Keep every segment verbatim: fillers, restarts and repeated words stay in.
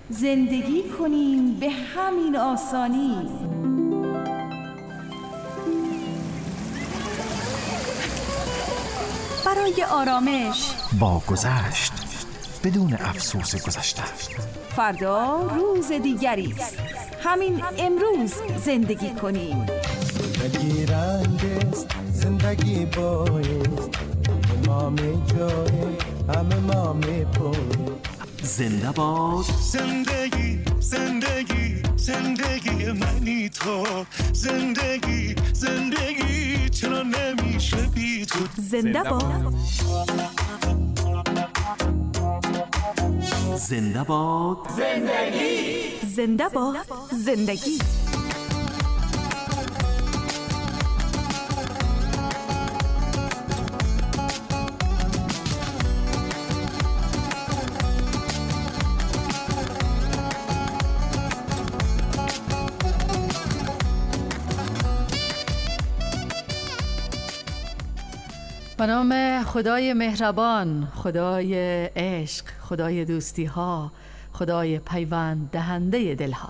زندگی کنیم به همین آسانی. برای آرامش با گذشت بدون افسوس گذشته. فردا روز دیگری است. همین امروز زندگی کنیم. زندگی رنگ است، زندگی بایست، ما می جای همه ما می پوی. زنده باد زندگی، زندگی، زندگی منی تو. زندگی، زندگی چرا نمیشه بی تو. زنده باد زنده باد زندگی. زنده باد زندگی. به نام خدای مهربان، خدای عشق، خدای دوستی ها، خدای پیوند دهنده دلها.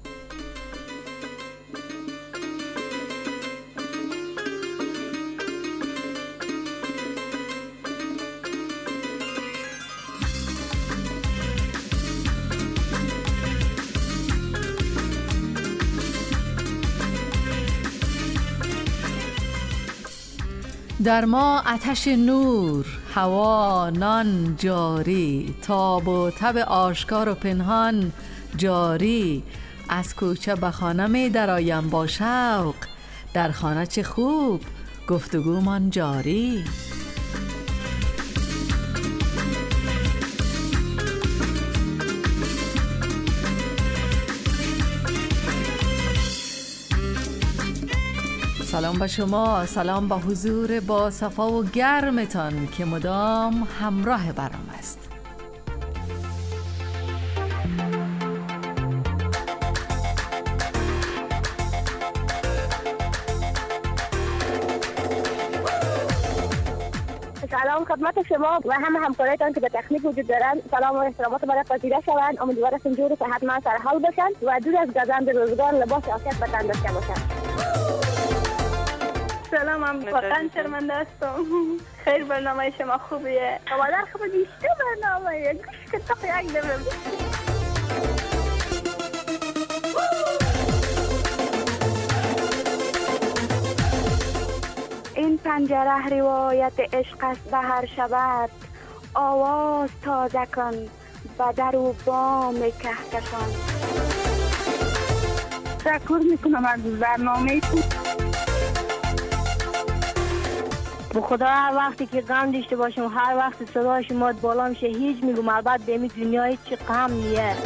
در ما آتش نور، هوا، نان جاری، تاب و تب آشکار و پنهان جاری. از کوچه به خانه می درآیم با شوق، در خانه چه خوب گفتگومان جاری. سلام به شما، سلام به حضور با صفا و گرمتان که مدام همراه برام است. سلام خدمت شما و همه همکارایتان که به تکنیک وجود دارند. سلام و احترامات برای پذیرش شوند. امیدوارم جور که حتما سرحال باشند و دور از گزند روزگار لباس عافیت به تن داشته باشند. سلام، من واقعا شرمنده هستم. خیلی برنامه شما خوبیه. مادر خوب دیشته برنامه گوش که تا یک دمه این پنجره روایت عشق است به هر شبت. آواز تازه کن به در و بام کهکشان. تشکر میکنم از برنامه تو. به خدا هر وقتی که غم داشته باشم، هر وقت صدای شما بالا میشه، هیچ میگم البته به این دنیا هیچ غم نیه.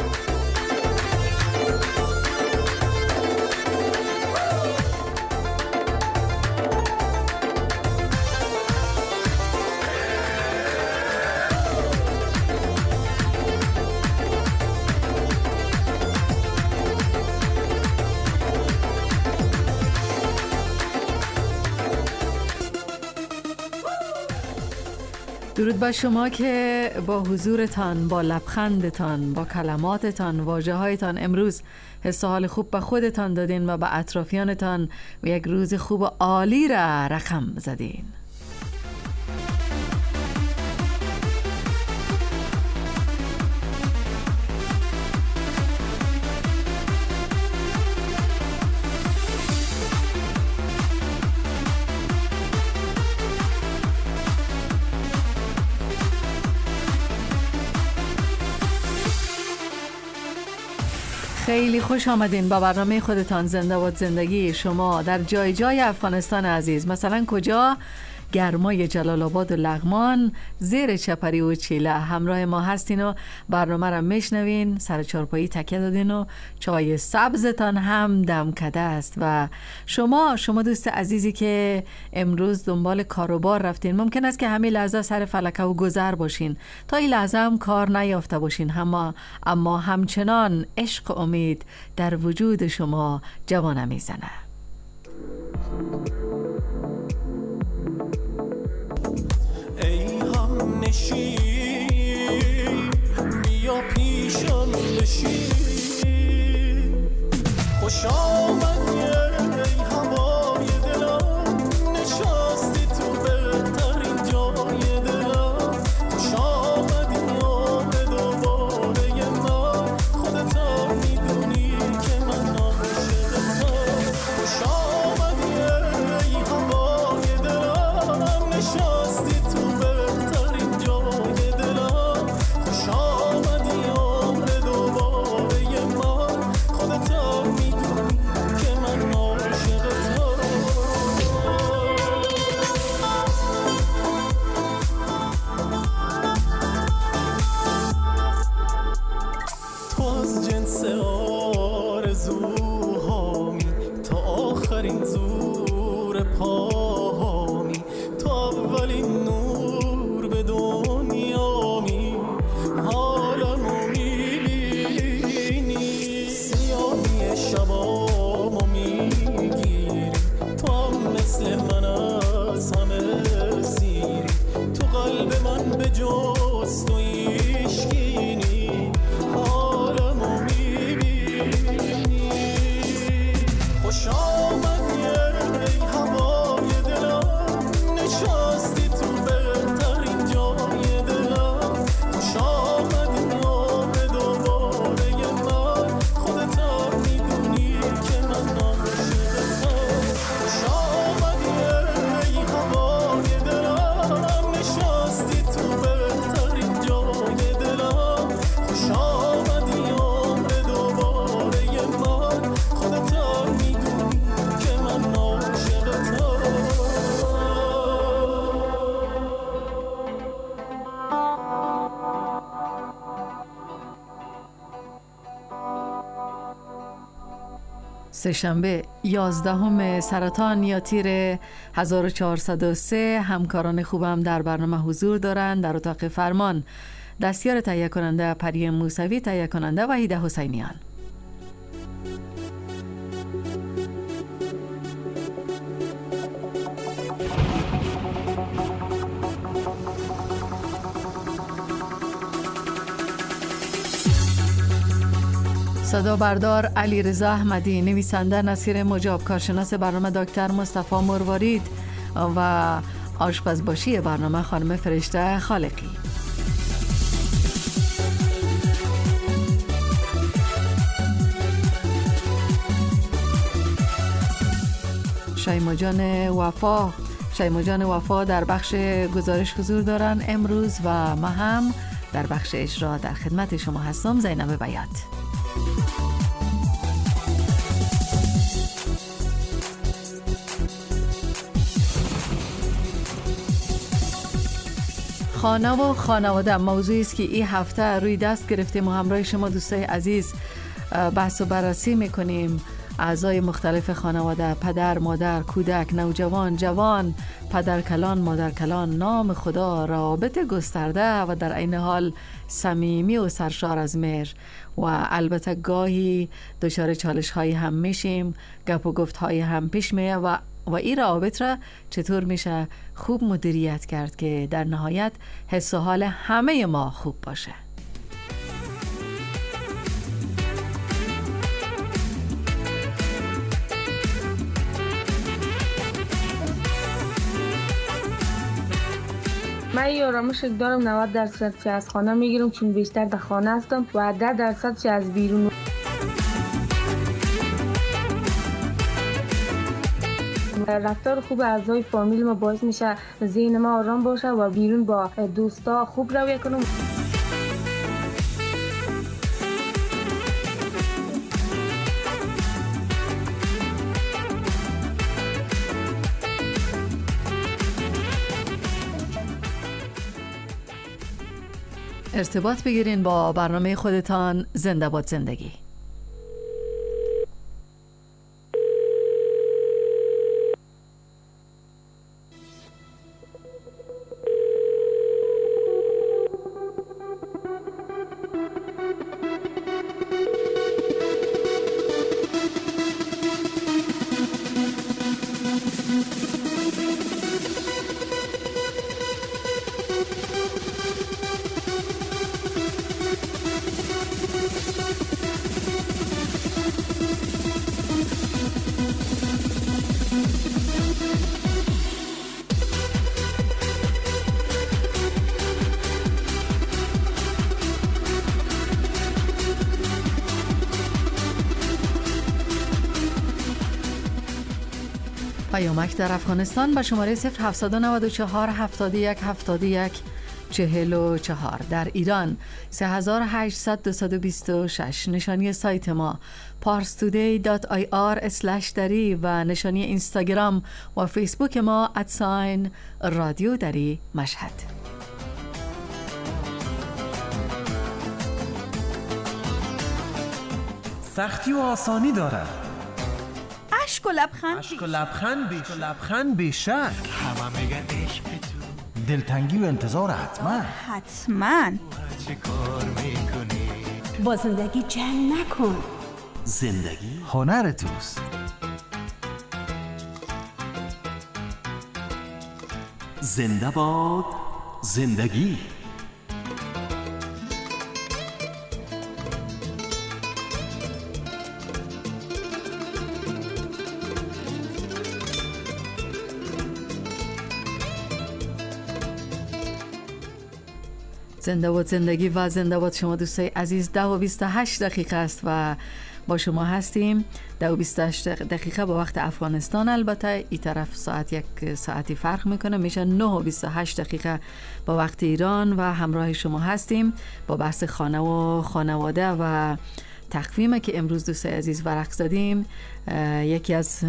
درود بر شما که با حضورتان، با لبخندتان، با کلماتتان، واژه‌هایتان امروز حس و حال خوب به خودتان دادین و به اطرافیانتان و یک روز خوب و عالی را رقم زدین. خیلی خوش آمدین با برنامه خودتان زنده باد زندگی. شما در جای جای افغانستان عزیز، مثلا کجا؟ گرمای جلال آباد و لغمان، زیر چپری و چیله همراه ما هستین و برنامه را میشنوین، سر چارپایی تکیه دادین و چای سبزتان هم دم کده است. و شما شما دوست عزیزی که امروز دنبال کاروبار رفتین، ممکن است که همین لحظه سر فلکه و گذر باشین، تا این لحظه هم کار نیافته باشین، اما اما همچنان عشق و امید در وجود شما جوانه میزنه. ای هم نشین بیا پیشم گل شیرین. خوش آمدی ای هوای دلم، نشستی تو بهترین جای دلم. خوش آمدی عمر دوباره من، خودت هم میدونی که من عاشقتم. خوش آمدی ای هوای دلم، نشستی تو بهترین جای دلم. خوش آمدی عمر دوباره من، خودت هم میدونی که من عاشقتم. تو از جنس آرزوهامی، تا آخرین زور پاهامی. تو اولین نور به دنیامی، حالمو میبینی. سیاهی شبامو میگیری، تو هم مثل من از همه سیری. تو قلب من به جز تو ایشگینی، حالمو میبینی. خوش آمدی ای هوای دلم، نشستی تو بهترین جای دلم. خوش آمدی عمر دوباره من، خودت هم میدونی که من عاشقتم. خوش آمدی ای هوای دلم، نشستی تو بهترین جای دلم. خوش آمدی عمر دوباره من، خودت هم میدونی که من عاشقتم. سه‌شنبه یازدهم سرطان یا تیر هزار و چهارصد و سه همکاران خوبم در برنامه حضور دارند. در اتاق فرمان دستیار تهیه کننده پری موسوی، تهیه کننده وحید حسینیان. صدا بردار علی رضا احمدی، نویسنده نصیر مجاب، کارشناس برنامه دکتر مصطفی مروارید و آشپزباشی برنامه خانم فرشته خالقی. شایما جان وفا شایما جان وفا در بخش گزارش حضور دارن امروز و ما هم در بخش اجرا در خدمت شما هستم، زینب بیات. خانه و خانواده موضوعی است که این هفته روی دست گرفتیم و همراه شما دوستای عزیز بحث و بررسی میکنیم. اعضای مختلف خانواده، پدر، مادر، کودک، نوجوان، جوان، پدر کلان، مادر کلان، نام خدا، رابط گسترده و در عین حال صمیمی و سرشار از مهر. و البته گاهی دچار چالش های هم میشیم، گپ و گفت های هم پیش میه و و این روابط را چطور میشه خوب مدیریت کرد که در نهایت حس و حال همه ما خوب باشه. من یه آرامش دارم نود درصد چه از خانه میگیرم چون بیشتر در خانه هستم و ده درصد چه از بیرون. رفتار خوب اعضای فامیل ما باعث میشه ذهن ما آرام باشه و بیرون با دوستا خوب رویه کنم. ارتباط بگیرین با برنامه خودتان زنده باد زندگی. پیامک در افغانستان به شماره صفر هفتصد و نود و چهار هفتاد و یک هفتاد و یک چهل و چهار. در ایران سه هزار و هشتصد دویست و بیست و شش. نشانی سایت ما پارس تودی دات آی آر اسلش دری و نشانی اینستاگرام و فیسبوک ما ادساین رادیو دری مشهد. سختی و آسانی دارد. عشق و لبخند عشق و لبخند بیش و لبخند بیشک. همه میگن عشق تو دلتنگی و انتظار حتما حتما. چه کار میکنی؟ با زندگی جنگ نکن. زندگی هنر توست. زنده باد زندگی. زنده باد زندگی و زنده باد شما دوستای عزیز. ده و بیست و هشت دقیقه است و با شما هستیم. ده و بیست و هشت دقیقه با وقت افغانستان، البته این طرف ساعت یک ساعتی فرق میکنه، میشه نه و بیست و هشت دقیقه با وقت ایران و همراه شما هستیم با بحث خانه و خانواده و تقویمی که امروز دوستای عزیز ورق زدیم. یکی از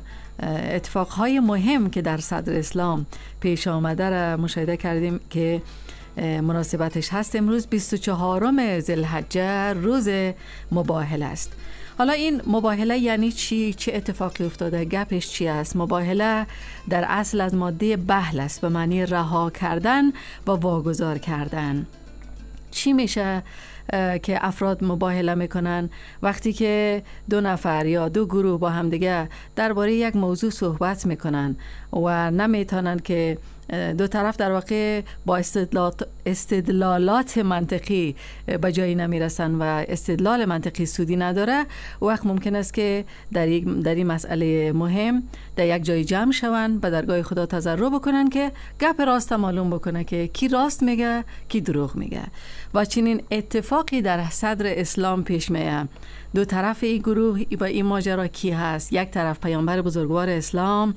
اتفاقهای مهم که در صدر اسلام پیش آمده را مشاهده کردیم که مناسبتش هست امروز بیست و چهارم ذوالحجه، روز مباهله است. حالا این مباهله یعنی چی؟ چه اتفاقی افتاده؟ گپش چی است؟ مباهله در اصل از ماده بهل است به معنی رها کردن و واگذار کردن. چی میشه که افراد مباهله میکنن؟ وقتی که دو نفر یا دو گروه با همدیگه درباره یک موضوع صحبت میکنن و نمیتونن که دو طرف در واقع با استدلالات, استدلالات منطقی به جایی نمیرسن و استدلال منطقی سودی نداره، وقت ممکن است که در, یک در این مسئله مهم در یک جای جمع شون و درگاه خدا تضرع بکنن که گپ راست معلوم بکنه که کی راست میگه کی دروغ میگه. و چنین اتفاقی در صدر اسلام پیش میاد. دو طرف این گروه و این ماجرا کی هست؟ یک طرف پیامبر بزرگوار اسلام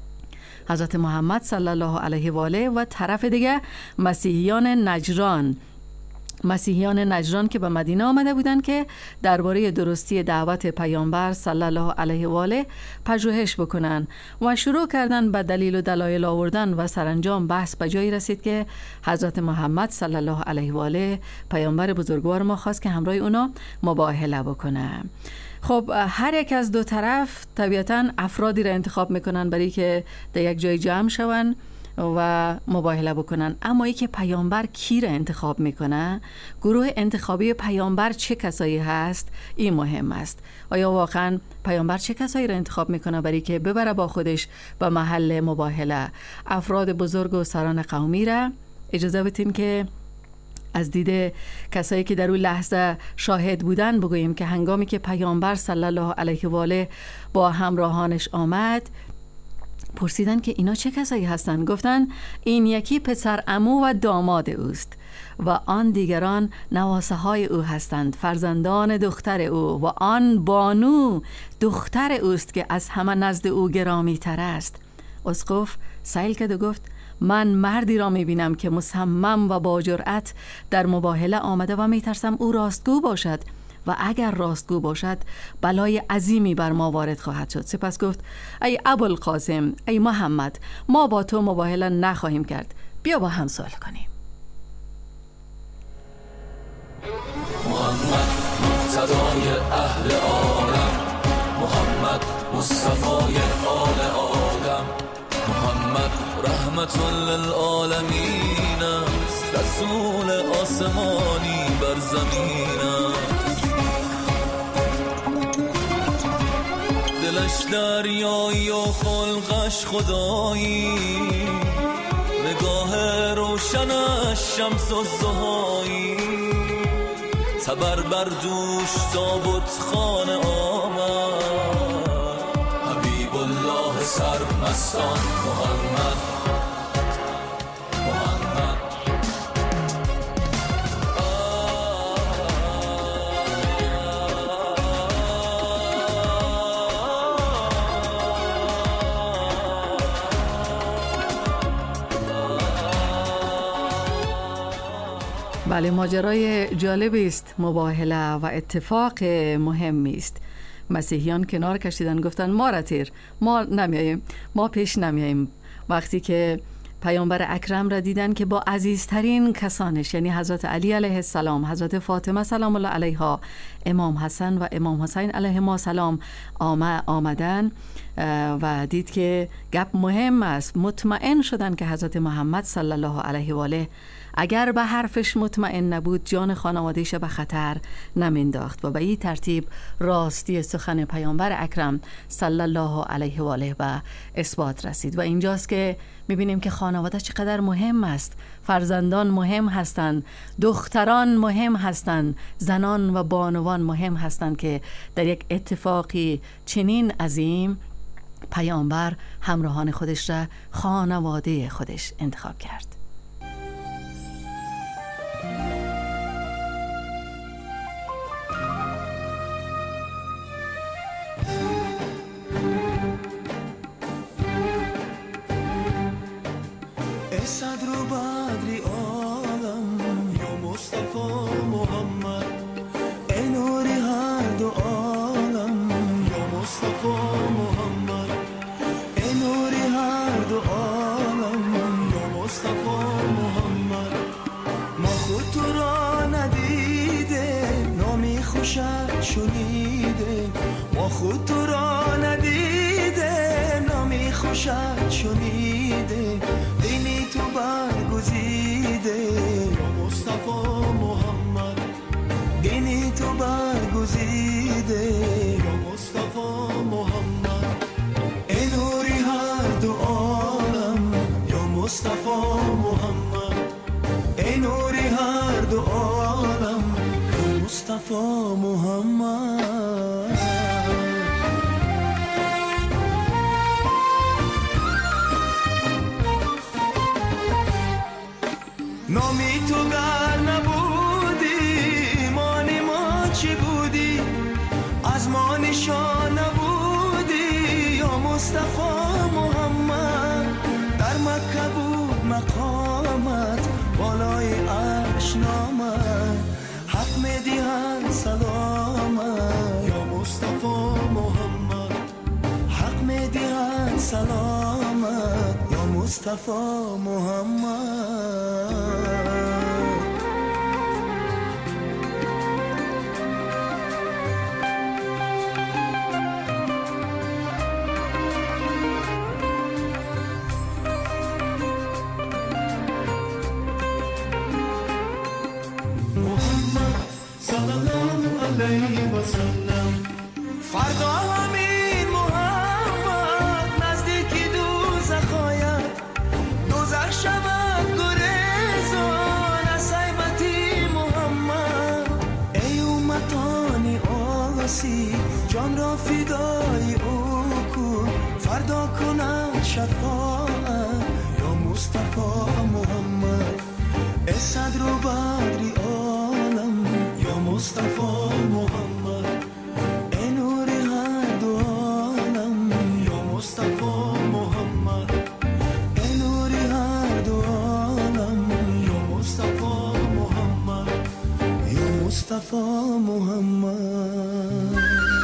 حضرت محمد صلی الله علیه و آله و طرف دیگه مسیحیان نجران مسیحیان نجران که به مدینه آمده بودند که درباره درستی دعوت پیامبر صلی الله علیه و آله پژوهش بکنن و شروع کردن به دلیل و دلایل آوردن و سرانجام بحث به جایی رسید که حضرت محمد صلی الله علیه و آله پیامبر بزرگوار ما خواست که همراه اونا مباهله بکنه. خب هر یک از دو طرف طبیعتاً افرادی را انتخاب میکنن برای که در یک جای جمع شون و مباهله بکنن. اما ای که پیامبر کی را انتخاب میکنه، گروه انتخابی پیامبر چه کسایی هست، این مهم است. آیا واقعا پیامبر چه کسایی را انتخاب میکنه برای که ببره با خودش به محل مباهله؟ افراد بزرگ و سران قومی را. اجازه بدین که از دید کسایی که در اون لحظه شاهد بودن بگوییم که هنگامی که پیامبر صلی الله علیه و آله با همراهانش آمد، پرسیدن که اینا چه کسایی هستند؟ گفتن این یکی پسر عمو و داماد اوست و آن دیگران نواسه های او هستند، فرزندان دختر او، و آن بانو دختر اوست که از همه نزد او گرامی تر است. اسقف سائل کرد و گفت من مردی را میبینم که مصمم و با جرأت در مباهله آمده و میترسم او راستگو باشد و اگر راستگو باشد بلای عظیمی بر ما وارد خواهد شد. سپس گفت ای ابوالقاسم، ای محمد، ما با تو مباهله نخواهیم کرد، بیا با هم سوال کنیم. محمد مقتدای اهل عالم، محمد مصطفای آل آدم، محمد رحمت للعالمین است، رسول آسمانی بر زمین است. دلش دریایی و خلقش خدایی، نگاه روشنش شمس و ضحایی، تبر بر دوش تابوت خانه آمد، حبیب الله سرمستان محمد محمد. بله، ماجرای جالبی است، مباهله و اتفاق مهمی است. مسیحیان کنار کشیدن، گفتن ما را تیر، ما نمیاییم، ما پیش نمیاییم. وقتی که پیامبر اکرم را دیدن که با عزیزترین کسانش، یعنی حضرت علی علیه السلام، حضرت فاطمه سلام الله علیها، امام حسن و امام حسین علیهم السلام آمدن و دید که گپ مهم است، مطمئن شدن که حضرت محمد صلی الله علیه و آله اگر به حرفش مطمئن نبود جان خانوادهش به خطر نمینداخت و به این ترتیب راستی سخن پیامبر اکرم صلی الله علیه و آله به اثبات رسید. و اینجاست که میبینیم که خانواده چقدر مهم است. فرزندان مهم هستند، دختران مهم هستند، زنان و بانوان مهم هستند که در یک اتفاقی چنین عظیم پیامبر همراهان خودش را خانواده خودش انتخاب کرد. صدر و بدری عالم یا مصطفی محمد، ای نوری هر دو عالم یا مصطفی محمد، ای نوری هر دو عالم یا مصطفی محمد. ما خود تو را ندیده نامی خوشت شنیده، ما خود تو را ندیده نامی خوشت شنیده، دینی تو برگزیده یا مصطفی محمد، دینی تو برگزیده یا مصطفی محمد. ای نوری هر دو عالم یا مصطفی محمد، ای نوری هر دو عالم یا مصطفی محمد. نامی تو گر نبودی ایمان ما چی بودی، از ما نشان نبودی یا مصطفی محمد. در مکه بود مقامت بالای عرش نامت، حق میدیهن سلامت یا مصطفی محمد، حق میدیهن سلامت یا مصطفی محمد. فردا همین محمد نزدیکی دوزخ آید، دوزخ شود گریزان از حیبتی محمد. ای امتانی آسی جان را فدای او کن، فردا کند شفاعت یا مصطفی محمد. ای صدر و بدری عالم یا مصطفی محمد، ای نوری هر دو عالم یا مصطفی محمد، ای نوری هر دو عالم یا مصطفی محمد، یا مصطفی محمد.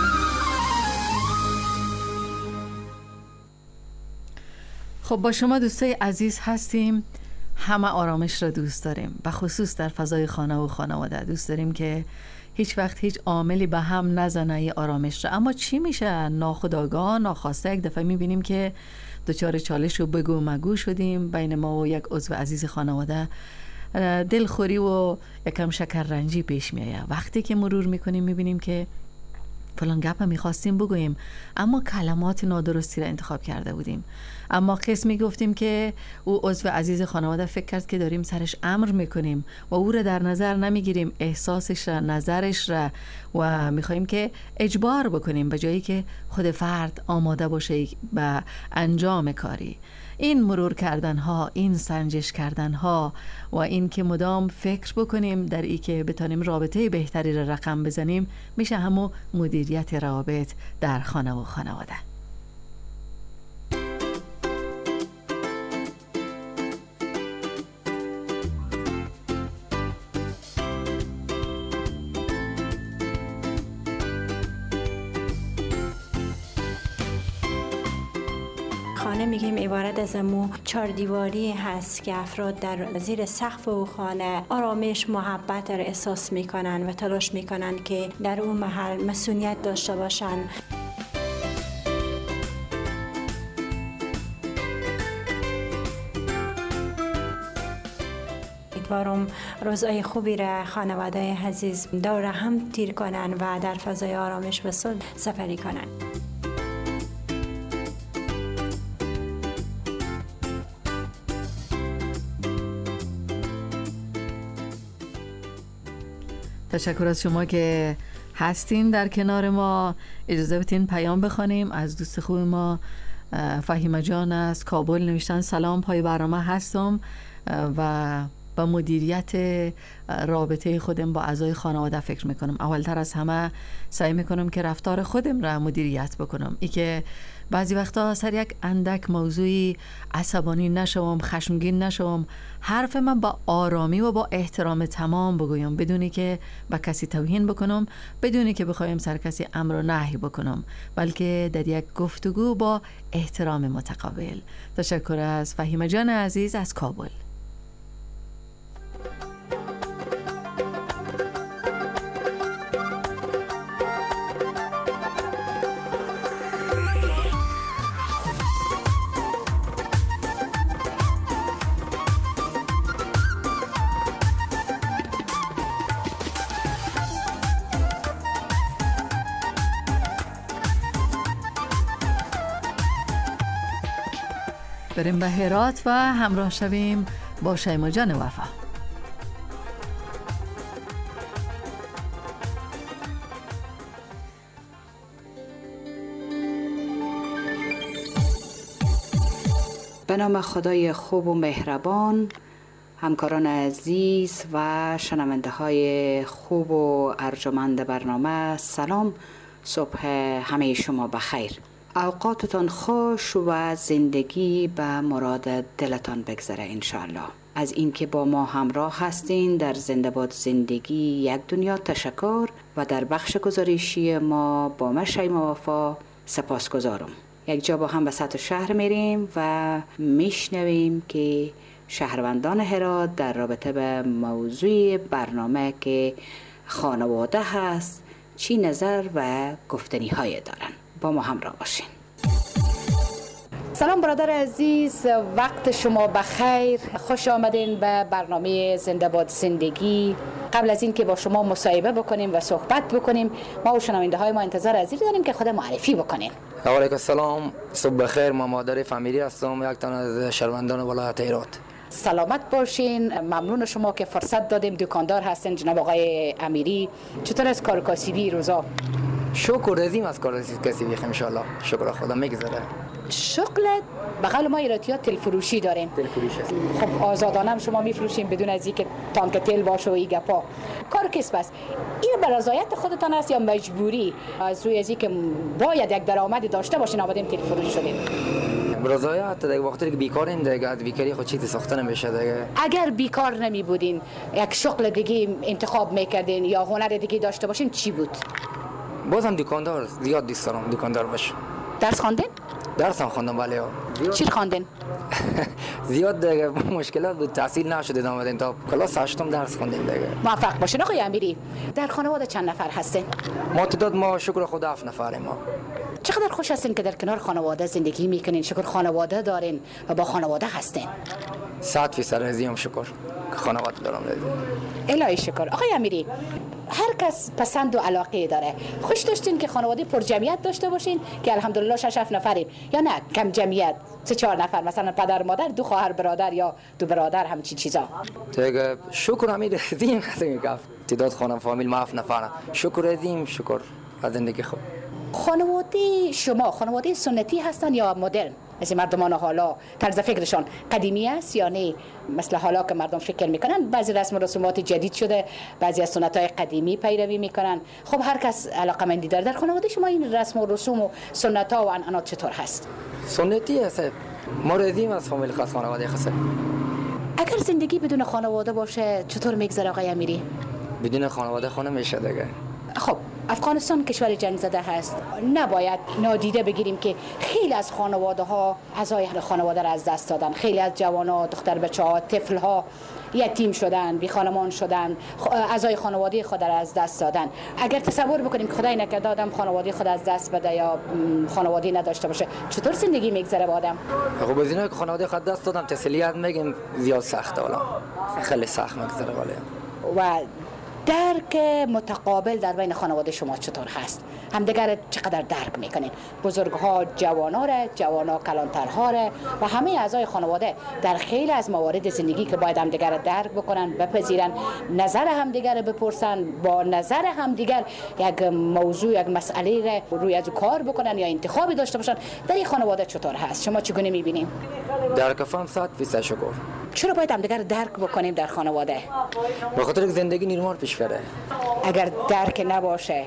خب با شما دوستای عزیز هستیم. همه آرامش را دوست داریم، و خصوص در فضای خانه و خانواده دوست داریم که هیچ وقت هیچ عاملی به هم نزنه ی آرامش را. اما چی میشه؟ ناخودآگاه ناخواسته یک دفعه میبینیم که دچار چالش و بگو مگو شدیم بین ما و یک عضو عزیز خانواده، دلخوری و یکم شکررنجی پیش میآید. وقتی که مرور میکنیم میبینیم که فلان گپ میخواستیم بگوییم اما کلمات نادرستی را انتخاب کرده بودیم، اما قسمی گفتیم که او عضو عزیز خانواده فکر کرد که داریم سرش امر میکنیم و او را در نظر نمیگیریم، احساسش را، نظرش را، و میخوایم که اجبار بکنیم به جایی که خود فرد آماده باشه به انجام کاری. این مرور کردن ها، این سنجش کردن ها و این که مدام فکر بکنیم در ای که بتانیم رابطه بهتری را رقم بزنیم، میشه همون مدیریت روابط در خانه و خانواده. خانه میگیم عبارت از امو چهار دیواری هست که افراد در زیر سقف او خانه آرامش، محبت را احساس میکنن و تلاش میکنن که در اون محل مسئولیت داشته باشن. امیدوارم روزهای خوبی را خانواده عزیز دور هم تیر کنن و در فضای آرامش و صلح سفری کنن. تشکر از شما که هستین در کنار ما. اجازه بدین پیام بخوانیم از دوست خوب ما فهیمه جان از کابل. نوشتن سلام، پای برنامه هستم و با مدیریت رابطه خودم با اعضای خانواده فکر میکنم. اولتر از همه سعی میکنم که رفتار خودم را مدیریت بکنم، ای که بعضی وقتا سر یک اندک موضوعی عصبانی نشوم، خشمگین نشوم، حرف من با آرامی و با احترام تمام بگویم، بدونی که با کسی توهین بکنم، بدونی که بخوایم سر کسی امر و نهی بکنم، بلکه در یک گفتگو با احترام متقابل. تشکر از فهیمه جان عزیز از کابل. بریم به هرات و همراه شویم با شیما جان وفا. به نام خدای خوب و مهربان، همکاران عزیز و شنونده های خوب و ارجمند برنامه، سلام، صبح همه شما بخیر. اوقاتتان خوش و زندگی به مراد دلتان بگذره انشاءالله. از اینکه با ما همراه هستین در زنده باد زندگی یک دنیا تشکر و در بخش گزارشی ما با من شیما وفا سپاسگزارم. یک جا با هم به سطح شهر میریم و میشنویم که شهروندان هرات در رابطه به موضوع برنامه که خانواده هست چی نظر و گفتنی های دارن. با ما همراه باشین. سلام برادر عزیز، وقت شما بخیر. خوش آمدین به برنامه زنده باد زندگی. قبل از این که با شما مصاحبه بکنیم و صحبت بکنیم، ما و شنونده های ما انتظار عزیز داریم که خود معرفی بکنین. علیکم السلام، صبح بخیر. ما مادر فامیلی هستم، یک تن از شهروندان ولایت هرات. سلامت باشین. ممنون شما که فرصت دادیم. دکاندار هستین جناب آقای امیری. چطور از کار کاسبی روزا؟ شکر رزیم از کار کسبی ان شاء الله. شکر خدا میگذره. شغلت بغل ما ایراتی‌ها تل فروشی دارین. تل فروشی است. خب آزادانه هم شما میفروشین بدون از اینکه تانک تل باشه و این گپا. کار کسب است. این به رضایت خودتان است یا مجبوری؟ از روی از اینکه باید یک درآمدی داشته باشین آمدیم تل فروش شدین؟ رضایت دیگه وقتی که بیکارین دیگه از بیکاری خود چیزی ساخته نمیشه دیگه. اگر بیکار نمی بودین یک شغل دیگه انتخاب میکردین یا هنر دیگه داشته باشین چی بود؟ بازم دکاندار. زیاد دوست دارم دکاندار باشم. درس خواندین؟ درس هم خواندم بله. چی خواندین؟ زیاد دیگه مشکلات بود، تحصیل نشد آمدین تا کلاس هشتم درس خوندیم دیگه. موفق باشین آقای امیری. در خانواده چند نفر هستین؟ ما تعداد ما شکر خدا هفت نفریم ما. چقدر خوش هستین که در کنار خانواده زندگی میکنین، شکر خانواده دارین و با خانواده هستین. صد فیصد راضیم شکر که خانواده دارم راضی. الهی شکر. آقای امیری، هر کس پسند و علاقه داره. خوش داشتین که خانواده پر جمعیت داشته باشین که الحمدلله شش هفت نفریم یا نه کم جمعیت سه چهار نفر، مثلا پدر مادر دو خواهر برادر یا دو برادر همچین چیزا؟ دیگه شکر امیر رزیم هستیم که تعداد خانم فامیل ما هفت نفره. شکر رزیم شکر از زندگی خود. خانواده شما خانواده سنتی هستن یا مدرن؟ مثل مردمان حالا طرز فکرشان قدیمی است یا نه مثل حالا که مردم فکر میکنن بعضی رسم و رسومات جدید شده، بعضی از سنت‌های قدیمی پیروی میکنن؟ خب هر کس علاقه‌مندی داره. در خانواده شما این رسم و رسوم و سنت‌ها و عنعنات چطور هست؟ سنتی است. ما رزیم از فامیل خاص خانواده خاصه. اگر زندگی بدون خانواده باشه چطور میگذره آقای امیری؟ بدون خانواده خونه میشه دیگه. خب افغانستان کشور جنگ زده هست، نباید نادیده بگیریم که خیلی از خانواده ها اعضای خانواده را از دست دادن. خیلی از جوان‌ها، دختر بچه‌ها، طفل‌ها یتیم شدن، بی خانمان شدن، اعضای خانواده خود را از دست دادن. اگر تصور بکنیم که خدای نکرده آدم خانواده خود از دست بده یا خانواده نداشته باشه، چطور زندگی میگذره با آدم؟ خب از اینا که خانواده خود دست دادم تسلیت میگیم زیاد سخته، والا خیلی سخت میگذره. والا و درک متقابل در بین خانواده شما چطور هست؟ همدیگر چقدر درک میکنین؟ بزرگها جوان‌ها را، جوان‌ها کلانترها را و همه اعضای خانواده در خیلی از موارد زندگی که باید همدیگر درک بکنن، بپذیرن، نظر همدیگر بپرسن، با نظر همدیگر یک موضوع، یک مسئله را روی از کار بکنن یا انتخابی داشته باشن. در این خانواده چطور هست؟ شما چگونه میبینین؟ درک فهم صد فیصد شکر. چرا باید همدیگر درک بکنیم در خانواده؟ به خاطر که زندگی نرمال پیش بره. اگر درک نباشه،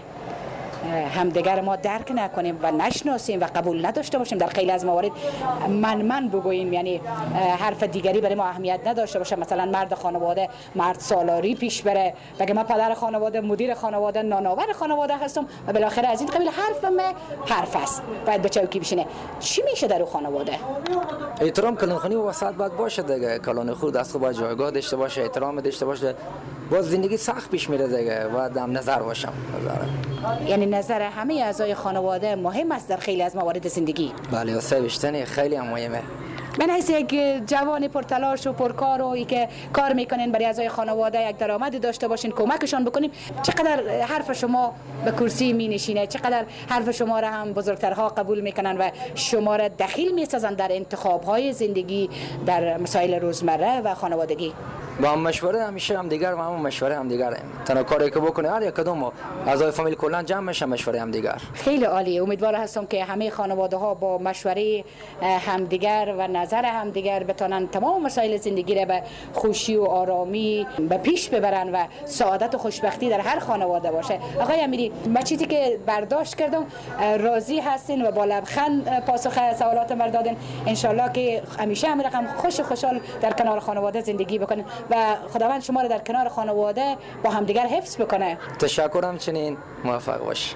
همدیگر ما درک نکنیم و نشناسیم و قبول نداشته باشیم، در خیلی از موارد من من بگوییم، یعنی حرف دیگری برای ما اهمیت نداشته باشه. مثلا مرد خانواده مرد سالاری پیش بره، بگه من پدر خانواده، مدیر خانواده، نانآور خانواده هستم و بالاخره از این قبیل حرف من حرف است، باید به چوکی بشینه. چی میشه در اون خانواده؟ احترام کلانخانی و وسط باید باشه دیگه. کلان خود دست باید جایگاه داشته باشه، احترام داشته باشه. باز زندگی سخت پیش میره دیگه. باید هم نظر باشم. نظر. یعنی نظر همه اعضای خانواده مهم است در خیلی از موارد زندگی. بله، سویشتنی خیلی هم مهمه. من حیث یک جوان پرتلاش و پرکار و ای که کار میکنین برای اعضای خانواده یک درآمدی داشته باشین، کمکشان بکنیم، چقدر حرف شما به کرسی می نشینه، چقدر حرف شما را هم بزرگترها قبول میکنن و شما را دخیل میسازن در انتخاب‌های زندگی، در مسائل روزمره و خانوادگی. با هم مشوره همیشه هم دیگر و هم مشوره هم دیگر. تنها کاری که بکنه هر یک کدوم اعضای فامیل کلا جمع میشن مشوره هم دیگر. خیلی عالی. امیدوار هستم که همه خانواده ها با مشوره همدیگر و نظر همدیگر بتونن تمام مسائل زندگی را به خوشی و آرامی به پیش ببرن و سعادت و خوشبختی در هر خانواده باشه. آقای امیری، من چیزی که برداشت کردم راضی هستین و با لبخند پاسخ سوالات من دادین. ان شاء الله که همیشه هم رقم خوش و خوشحال در کنار خانواده زندگی بکنین و خداوند شما را در کنار خانواده با همدیگر حفظ بکنه. تشکرم، چنین موفق باش.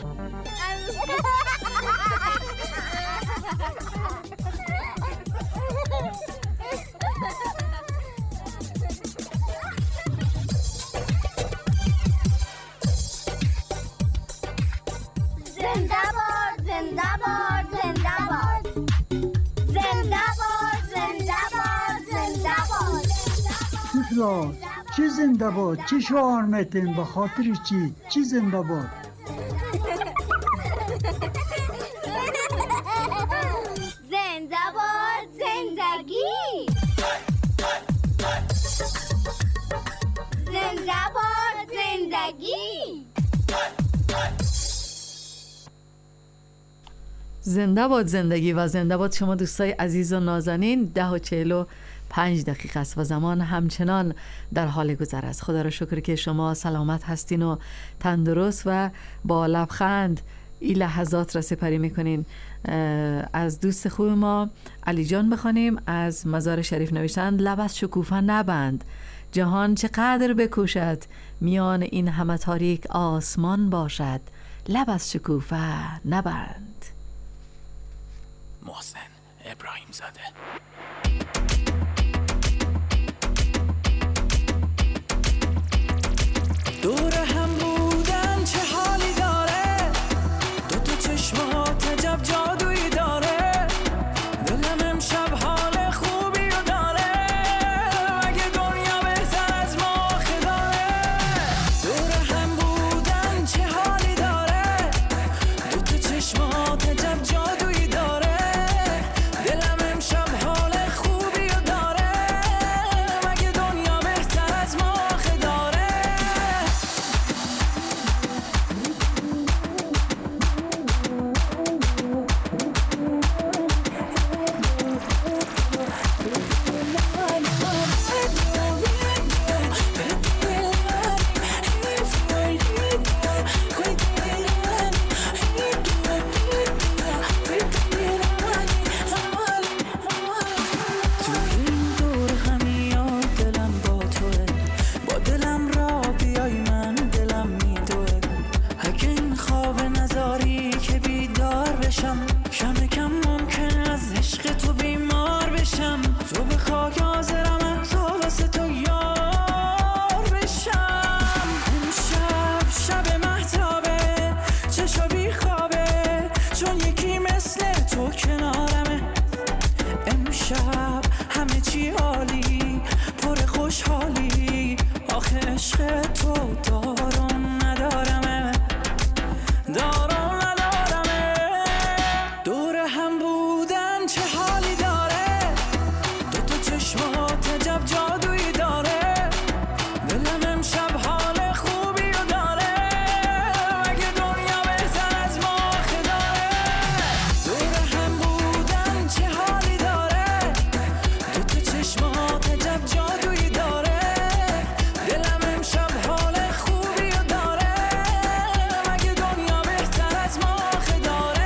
زنده باد، زنده باد، زنده باد. زنده باد، زنده باد، زنده باد. طفلا چی زنده باد؟ چی شعار میتین؟ به خاطر چی؟ چی زنده باد؟ زنده باد زندگی. زنده باد زندگی. زنده باد زندگی و زنده باد شما دوستای عزیز و نازنین. ده و چهل و پنج دقیقه است و زمان همچنان در حال گذر است. خدا را شکر که شما سلامت هستین و تندرست و با لبخند این لحظات را سپری میکنین. از دوست خوب ما علی جان بخوانیم. از مزار شریف نوشتند لب از شکوفه نبند، جهان چقدر بکوشد، میان این همه تاریک آسمان باشد، لب از شکوفه نبند. محسن ابراهیم زاده. دور هم بودن چه حالی داره، دو تو چشمات عجب جادویی داره، دلم امشب حال خوبی رو داره، اگه دنیا بهتر از ما داره. دور هم بودن چه حالی داره، دو تو چشمات عجب جادویی داره، دلم امشب حال خوبی که عشق تو دارم ندارمه دارم ندارمه دور هم بودن چه حالی داره دو تا چشمات عجب جادویی داره دلم امشب حال خوبی رو داره اگه دنیا بهتر از ما آخه داره دور هم بودن چه حالی داره دو تا چشمات عجب جادویی داره دلم امشب حال خوبی رو داره اگه دنیا بهتر از ما آخه داره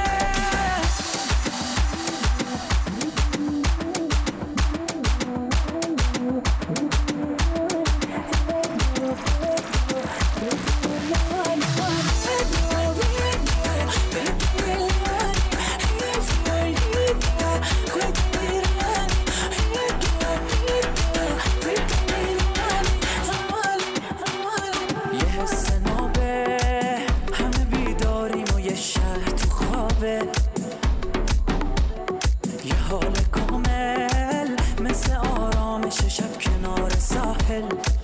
یه حس نابه همه بیداریم و یه شهر تو خوابه یه حال کامل مثل آرامش شب کنار ساحل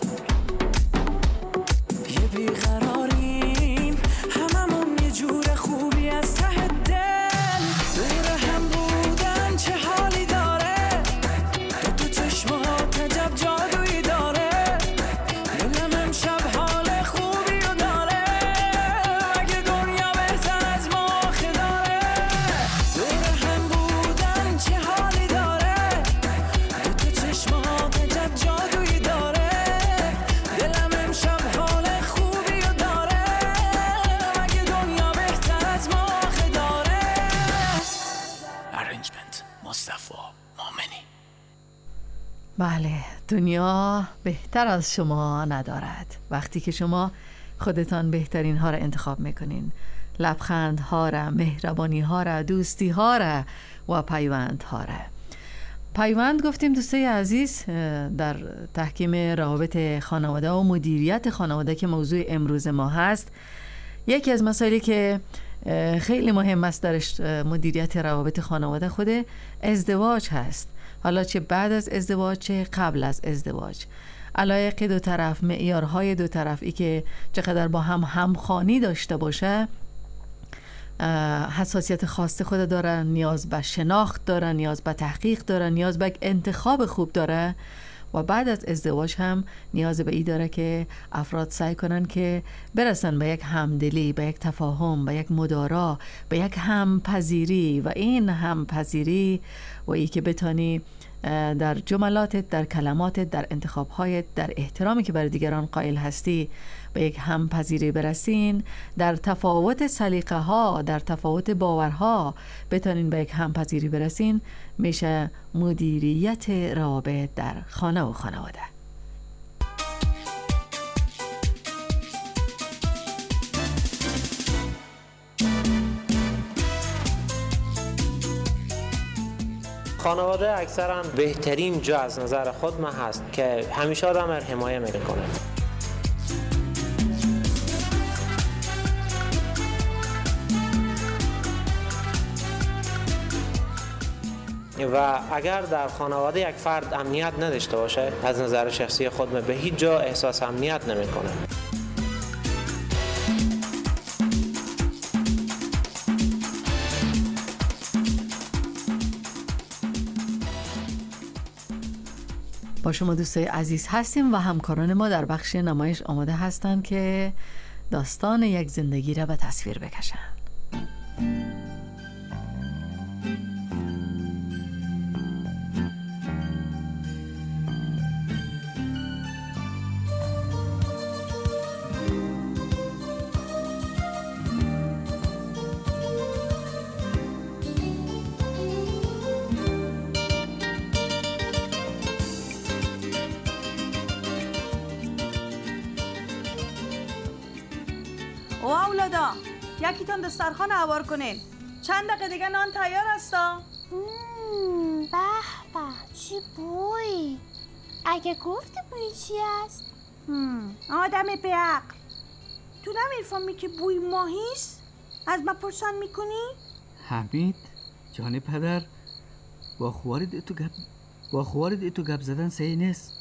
یه بیقراریم هممون یه جور خوبی از ته دل دور هم بودن چه حالی داره دو تا چشمات عجب جادویی داره دلم امشب حال خوبی رو داره اگه دنیا بهتر از ما آخه داره دور هم بودن چه حالی داره دو تا چشمات عجب جادویی داره دلم امشب حال خوبی رو داره اگه دنیا بهتر از ما آخه داره ارنجمنت مصطفی مومنی. بله، دنیا بهتر از شما ندارد وقتی که شما خودتان بهترین ها را انتخاب میکنین، لبخند ها را، مهربانی ها را، دوستی ها را و پیوند ها را. پیوند گفتیم دوستای عزیز در تحکیم روابط خانواده و مدیریت خانواده که موضوع امروز ما هست. یکی از مسائلی که خیلی مهم است درش مدیریت روابط خانواده خود ازدواج هست، حالا چه بعد از ازدواج چه قبل از ازدواج. علایق دو طرف، معیارهای دو طرفی که چقدر با هم همخوانی داشته باشه حساسیت خاص خود داره، نیاز به شناخت داره، نیاز به تحقیق داره، نیاز به انتخاب خوب داره و بعد از ازدواج هم نیاز به این داره که افراد سعی کنن که برسن به یک همدلی، به یک تفاهم، به یک مدارا، به یک همپذیری و این همپذیری و ای که بتانی در جملاتت، در کلماتت، در انتخابهایت، در احترامی که برای دیگران قائل هستی به یک همپذیری برسین، در تفاوت سلیقه ها، در تفاوت باورها بتانین به یک همپذیری برسین، میشه مدیریت روابط در خانه و خانواده. خانواده اکثرا بهترین جا از نظر خود من هست که همیشه آدم را حمایه میکنه. و اگر در خانواده یک فرد امنیت نداشته باشه، از نظر شخصی خود من به هیچ جا احساس امنیت نمیکنه. با شما دوستای عزیز هستیم و همکاران ما در بخش نمایش آماده هستند که داستان یک زندگی را به تصویر بکشند. او اولادا یکیتان دسترخوان عوار کنین، چند دقیقه دیگه نان تیار هستا. به به چی بوی؟ اگه گفتی بوی چی است؟ آدم به عقل، تو نمیفهمی که بوی ماهیست؟ از ما پرسان میکنی؟ حمید جان پدر با خوارد تو گپ با خوارد تو گپ زدن صحیح نیست.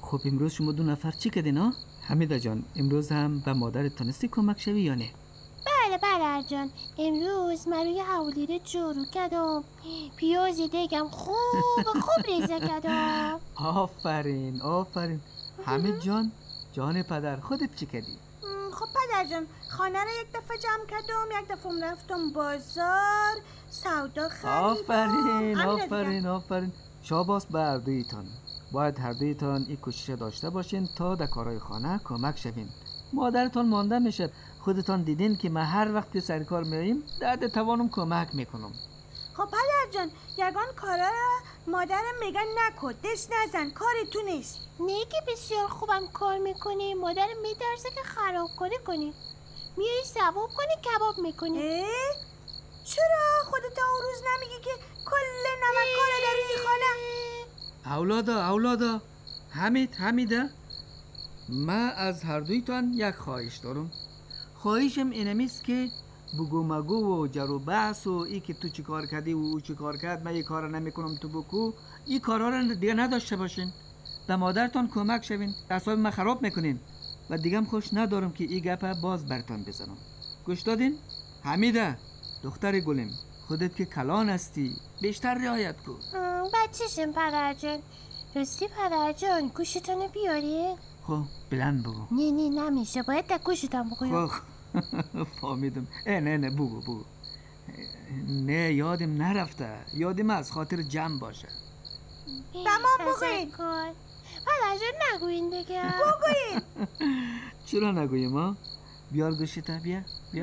خب امروز شما دو نفر چی کردین ها؟ حمیده جان امروز هم به مادرت تونستی کمک شوی یا نه؟ بله بله جان، امروز من روی حولیره جورو کردم، پیاز دیگم خوب خوب ریزه کردم. آفرین آفرین. حمید جان جان پدر خودت چی کردی؟ خب پدر جان خانه رو یک دفعه جمع کردم، یک دفعه رفتم بازار سودا خریدم. آفرین آفرین آفرین. شاباس به هر دویتان. باید هر دویتان این کوشش داشته باشین تا در کارهای خانه کمک شوین. مادرتان مانده میشه. خودتان دیدین که من هر وقت که سر کار میاییم در توانم کمک میکنم. خب پدر جان یگان کارا را مادرم میگن نکن، دست نزن، کاری تو نیست. نه که بسیار خوبم کار میکنی، مادرم میترسه که خراب کنی کنی میای ثواب کنی کباب میکنی. چرا خودت اون روز نمیگی که کل نمک‌ها در این خانه؟ اولادا اولادا حمید حمیده من از هر دویتان یک خواهش دارم. خواهشم اینمیست که بگو مگو و جرو بحث و ای که تو چی کار کردی و او چی کار کرد من یه کار نمیکنم تو بکو، این کارها رو دیگه نداشته باشین. به مادرتان کمک شوین، اعصاب من خراب میکنین و دیگه هم خوش ندارم که این گپ باز برتان بزنم. گوش دادین؟ حمیده دختر گلم، خودت که کلان هستی بیشتر رعایت کن. بچه‌شم پدر جان. راستی پدر جان گوشتونو بیاری؟ خب بلند بگو. نه نه نمیشه، باید در گوشتم بگویم. خب فهمیدم. نه نه بگو بگو. نه یادم نرفته، یادم از خاطر جمع باشه. تمام بگوین. پدر جان نگوین دیگه. بگوین. چرا نگویم ها؟ بیار گوشتا بیا بیا.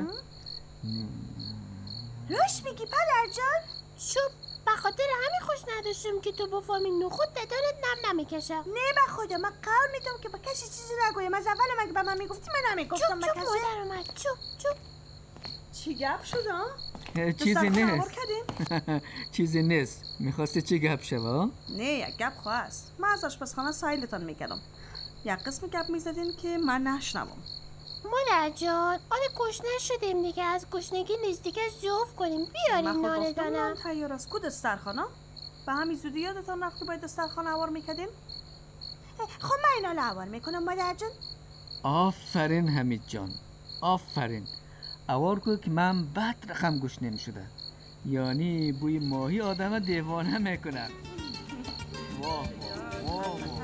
راش میگی پدر جان؟ شب به خاطر همین خوش نداشتم که تو بفهمی نخود ددانت نم نمیکشه. نه به خدا من قول میدم که با کسی چیزی نگویم. از اول مگه به من میگفتی من نمیگفتم به کسی. چوب چوب مادر اومد. چوب چوب. چی گپ شد ها؟ چیزی نیست. چیزی نیست. میخواستی چی گپ شد؟ نه یک گپ خواست. من از آشپزخانه سایلتان میکردم. یک قسم گپ میزدین که من نشنوم. مادر جان آره گشنه شدیم دیگه، از گشنگی نزدیک ضعف کنیم. بیاریم نان دانم. من تیار است. کو دسترخانه؟ به همین زودی یادتان رفت که باید دسترخانه عوار میکردیم؟ خب من اینا رو عوار میکنم مادر جان. آفرین حمید جان آفرین. عوار کو که من بد رقم گشنه نشده، یعنی بوی ماهی آدم دیوانه میکنه. واه واه واه واه.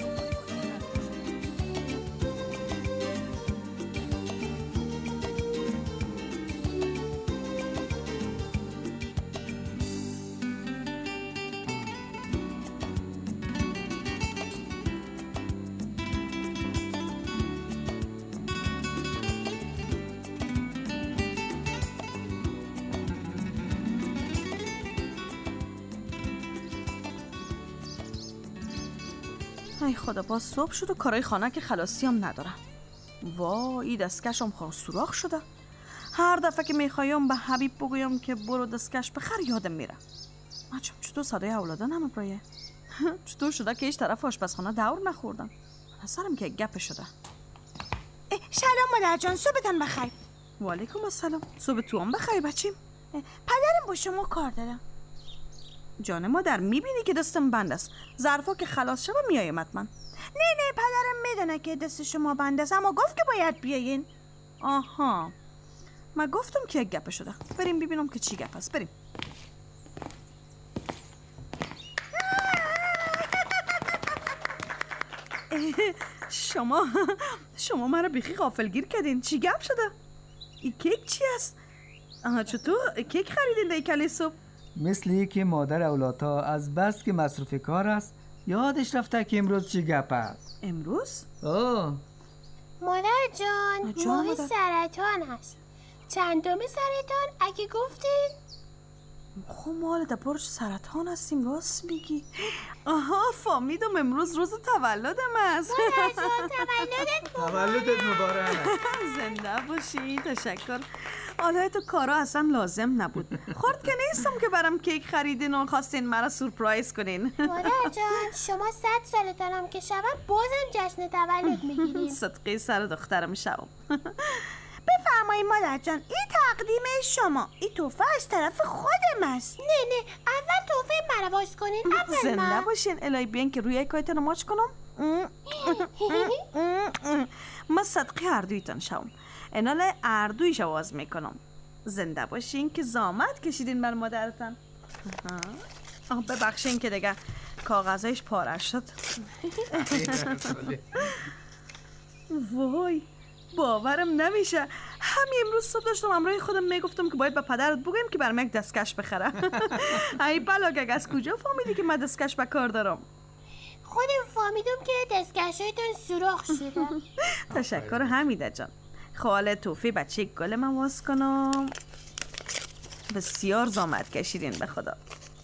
ای خدا باز صبح شد و کارای خانه که خلاصی هم ندارم. وای این دستکشم خواه سوراخ شده. هر دفعه که میخوایم به حبیب بگویم که برو دستکش بخر یادم میره. مچم چطور صدای اولادان همه برایه؟ چطور شده که ایش طرف آشپزخانه دور نخوردم؟ نظرم که گپ شده. سلام مادر جان، صبحتان بخیر. و علیکم السلام. صبح تو هم بخیر بچیم. پدرم با شما کار دارم. جان مادر میبینی که دستم بند است. ظرفا که خلاص شد میایم حتما. نه نه پدرم میدونه که دست شما بند است، اما گفت که باید بیاین. آها من گفتم که یک گپ شده. بریم ببینم که چی گپ است. بریم. شما شما مرا بیخی غافلگیر کردین. چی گپ شده؟ این کیک چی است؟ آها چطور کیک خریدین در کلی صبح؟ مثل که مادر اولادها از بس که مصروف کار است یادش رفته که امروز چی گپ است. امروز؟ آه مادر جان ماه سرطان هست. چندم سرطان اگه گفتین؟ خب مال در برج سرطان هستیم. راست میگی؟ آها فهمیدم امروز روز تولدم است. مادر جان تولدت مبارک. تولدت مبارک. زنده باشی. تشکر. حالا تو کارا اصلا لازم نبود. خورد که نیستم که برام کیک خریدین و خواستین مرا سورپرایز کنین. مادر جان شما صد سالتانم که شود بازم جشن تولد میگیرین. صدقه سر دخترم شوم. بفرمایید مادر جان این تقدیم شما. این توفه از طرف خودم است. نه نه اول توفه مرا واش کنین. اول زنده من. باشین. الهی بیان که روی کایتون رو ماچ کنم. ما صدقی اردویتان شوم. انال اردویش آواز میکنم. زنده باشین که زامت کشیدین بر مادرتان. آه ببخشین که دیگه کاغذش پاره شد. وای باورم نمیشه. همین امروز صبح داشتم امروز خودم میگفتم که باید به پدرت بگویم که برام یک دستکش بخره. ای بلاگگ از کجا فهمیدی که من دستکش به کار دارم؟ خودم فهمیدم که دستکشایتون سوراخ شده. تشکر حمیده جان. خاله توفی بچه گل من واس کنم. بسیار زامت کشیدین به خدا.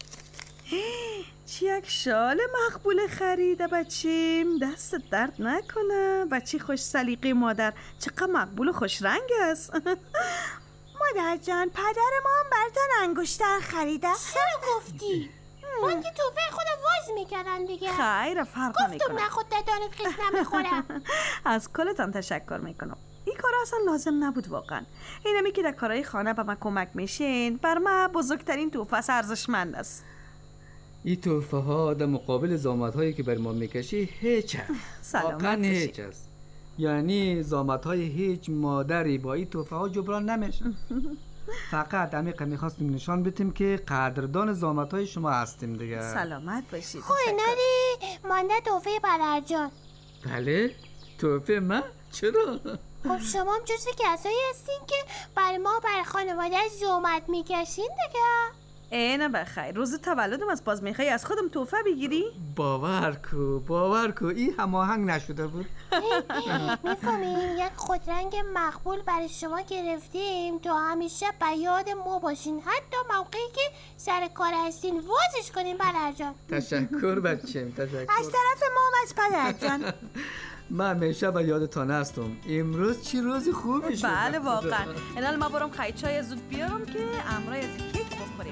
چی یک شال مقبول خریده بچیم. دست درد نکنه. بچه خوش سلیقه مادر چقدر مقبول و خوش رنگ است. مادر جان پدر ما هم براتون انگشتر خریده. چرا گفتی؟ من که توفه خودم واز میکردن دیگه. خیر فرق نمیکنه. گفتم نخود دهانت خیس نمیخوره. از کلتان تشکر میکنم. این کار اصلا لازم نبود واقعا. اینمی که در کارهای خانه به من کمک میشین بر من بزرگترین توفه ارزشمند است. این توفه ها در مقابل زامت هایی که بر ما میکشی هیچ هست. سلامت هیچ هست. یعنی زامت های هیچ مادری با این توفه ها جبران نمیشن. فقط عمیقا میخواستیم نشان بدیم که قدردان زامت های شما هستیم دیگه. سلامت باشید. خوی نری مانده توفه برر جان. بله توفه من؟ چرا؟ خب شما هم جزو کسایی هستین که بر ما بر خانواده زحمت میکشین دیگه. اینه بخیر. روز تولدم از باز میخوای از خودم توفه بگیری؟ باور کو باور کو این هماهنگ نشده بود. میفهمین یک خودرنگ مقبول برای شما گرفتیم تا همیشه به یاد ما باشین، حتی موقعی که سر کار هستین وازش کنین برر جان. تشکر بچم تشکر. از طرف ما از پدر جان. من همیشه به یادتان هستم. امروز چی روز خوبی شد. بله واقعا. الان ما برم خیلی چای زود بیارم که امروز از کیک بخوریم.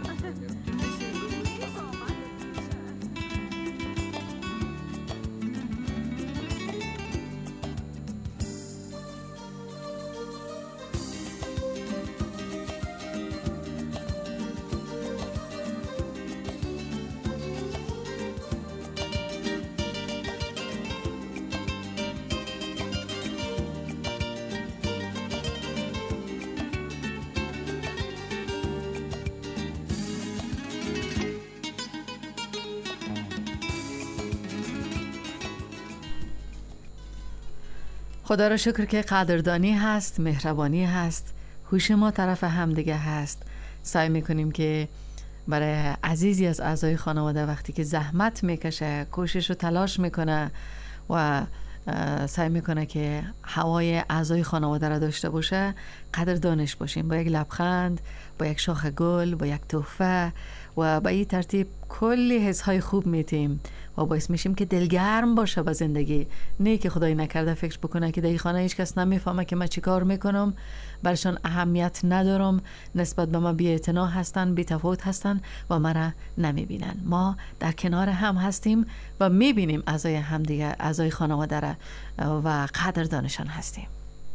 خدا را شکر که قدردانی هست، مهربانی هست، هوش ما طرف همدیگه هست. سعی میکنیم که برای عزیزی از اعضای خانواده وقتی که زحمت میکشه، کوشش و تلاش میکنه و سعی میکنه که هوای اعضای خانواده را داشته باشه، قدردانش باشیم. با یک لبخند، با یک شاخ گل، با یک تحفه و با این ترتیب کلی حسهای خوب میتیم و باعث میشیم که دلگرم باشه با زندگی. نه که خدای نکرده فکر بکنه که در این خانه هیچ کس نمیفهمه که من چی کار میکنم، برشان اهمیت ندارم، نسبت به من بی‌اعتنا هستن، بی‌تفاوت هستن و مرا نمیبینن. ما در کنار هم هستیم و میبینیم اعضای هم دیگه، اعضای خانواده را و قدردانشان هستیم.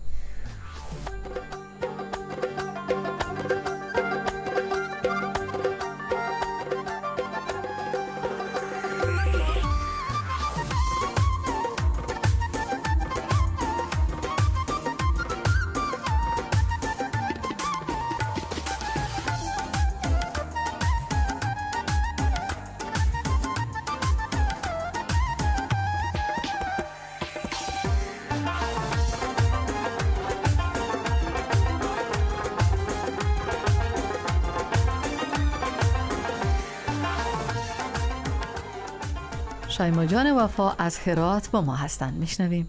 شایما جان وفا از هرات با ما هستند. میشنویم.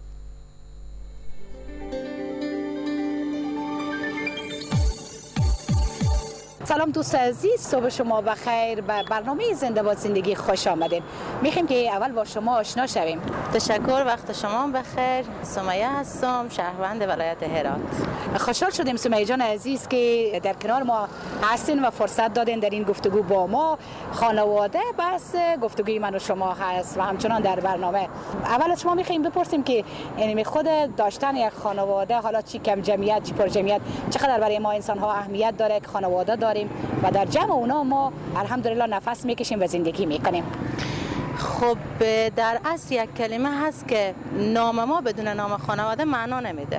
سلام دوست عزیز، صبح شما بخیر. به برنامه زنده باد زندگی خوش آمدین. میخوایم که اول با شما آشنا شویم. تشکر، وقت شما بخیر. سمیه هستم، شهروند ولایت هرات. خوشحال شدیم سمیه جان عزیز که در کنار ما هستین و فرصت دادین در این گفتگو با ما. خانواده بس گفتگوی من و شما هست و همچنان در برنامه. اول از شما میخوایم بپرسیم که یعنی خود داشتن یک خانواده، حالا چی کم جمعیت چی پر جمعیت، چقدر برای ما انسان ها اهمیت داره که خانواده داریم و در جمع اونا ما الحمدلله نفس میکشیم و زندگی میکنیم. خب در اصل یک کلمه هست که نام ما بدون نام خانواده معنا نمیده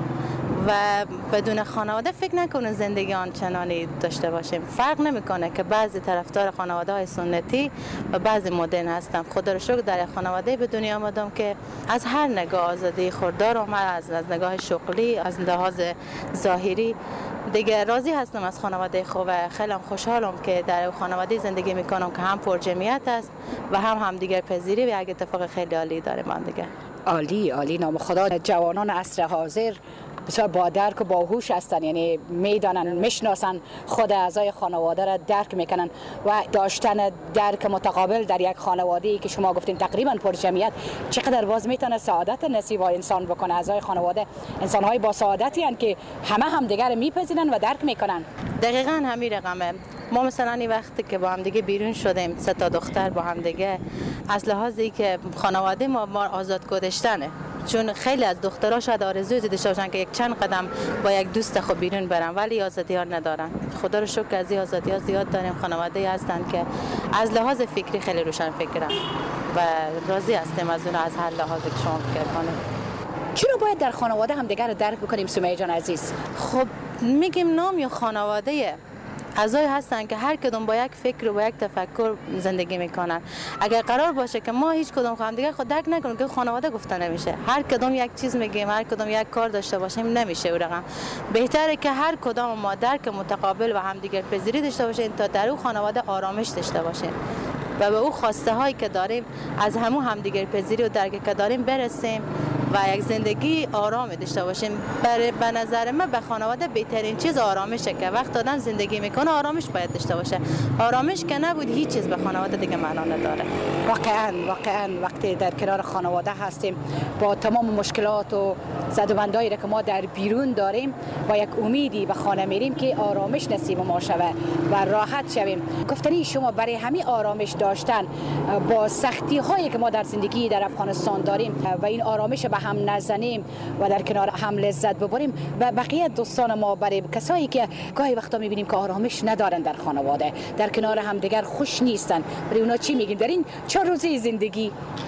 و بدون خانواده فکر نکنه زندگی آنچنانی داشته باشیم. فرق نمیکنه که بعضی طرفدار خانواده های سنتی و بعضی مدرن هستم. خدا رو شکر در خانواده به دنیا آمدم که از هر نگاه آزادی خوردار آمد، از از نگاه شغلی، از لحاظ ظاهری دیگه راضی هستم از خانواده خوب و خیلی خوشحالم که در خانواده زندگی میکنم که هم پر جمعیت است و هم همدیگر پذیری و یک اتفاق خیلی عالی داریم با هم دیگه. عالی عالی. نام خدا. جوانان عصر حاضر بسیار با درک و باهوش هستن، یعنی میدانن، میشناسن خود اعضای خانواده را درک میکنن و داشتن درک متقابل در یک خانواده ای که شما گفتین تقریبا پر جمعیت چقدر باز میتونه سعادت نصیب انسان بکنه. اعضای خانواده انسان های با سعادتی هستند که همه همدیگر میپذیرن و درک میکنن. دقیقاً همین رقمه. ما مثلا این وقتی که با هم دیگه بیرون شدیم سه تا دختر با هم دیگه، از لحاظی که خانواده ما ما آزاد گذاشتنه، چون خیلی از دخترها شاید آرزوی داشته باشن که یک چند قدم با یک دوست خود بیرون برن ولی آزادی ها ندارن. خدا رو شکر از این آزادی ها زیاد داریم. خانواده هستن که از لحاظ فکری خیلی روشن فکرن و راضی هستیم از اون از هر لحاظی که شما فکر کنید. چرا باید در خانواده هم دیگر رو درک بکنیم سمیه جان عزیز؟ خب میگیم نام یا خانواده اعضای هستن که هر کدوم با یک فکر و با یک تفکر زندگی میکنن. اگر قرار باشه که ما هیچ کدوم هم دیگه خود درک نکنیم که خانواده گفته نمیشه. هر کدوم یک چیز میگیم، هر کدوم یک کار داشته باشیم نمیشه اون رقم. بهتره که هر کدام ما درک متقابل و همدیگر پذیری داشته باشیم تا در اون خانواده آرامش داشته باشیم و به اون خواسته هایی که داریم از همون همدیگر پذیری و درکی که داریم برسیم و یک زندگی آرام داشته باشیم. برای به نظر من به خانواده بهترین چیز آرامشه که وقت آدم زندگی میکنه آرامش باید داشته باشه. آرامش که نبود هیچ چیز به خانواده دیگه معنا نداره. واقعا واقعا وقتی در کنار خانواده هستیم با تمام مشکلات و زدوبندایی که ما در بیرون داریم با یک امیدی به خانه میریم که آرامش نصیب ما شود و راحت شویم. گفتنی شما برای همین آرامش داشتن با سختی هایی که ما در زندگی در افغانستان داریم و این آرامش به هم نزنیم و در کنار هم لذت ببریم و بقیه دوستان ما برای کسایی که گاهی وقتا میبینیم که آرامش ندارن در خانواده، در کنار هم دیگر خوش نیستن، برای اونا چی میگیم در این چهار روزه زندگی؟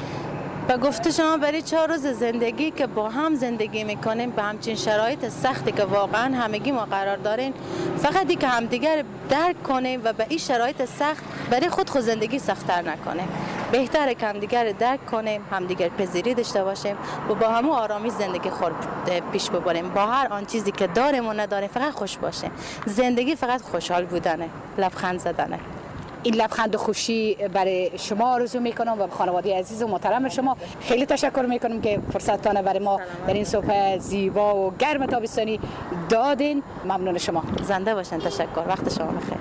به گفته شما برای چهار روز زندگی که با هم زندگی میکنیم به همچین شرایط سختی که واقعا همگی ما قرار داریم، فقط این که همدیگر درک کنیم و به این شرایط سخت برای خود خود زندگی سخت‌تر نکنیم. بهتره که همدیگر درک کنیم، همدیگر پذیری داشته باشیم و با همون آرامی زندگی خود پیش ببریم. با هر آن چیزی که داریم و نداریم فقط خوش باشیم. زندگی فقط خوشحال بودنه، لبخند زدنه. این لبخند خوشی برای شما آرزو میکنم و خانواده عزیز و محترم شما خیلی تشکر میکنم که فرصتتان برای ما در این صبح زیبا و گرم تابستانی دادین. ممنون شما. زنده باشین. تشکر. وقت شما بخیر.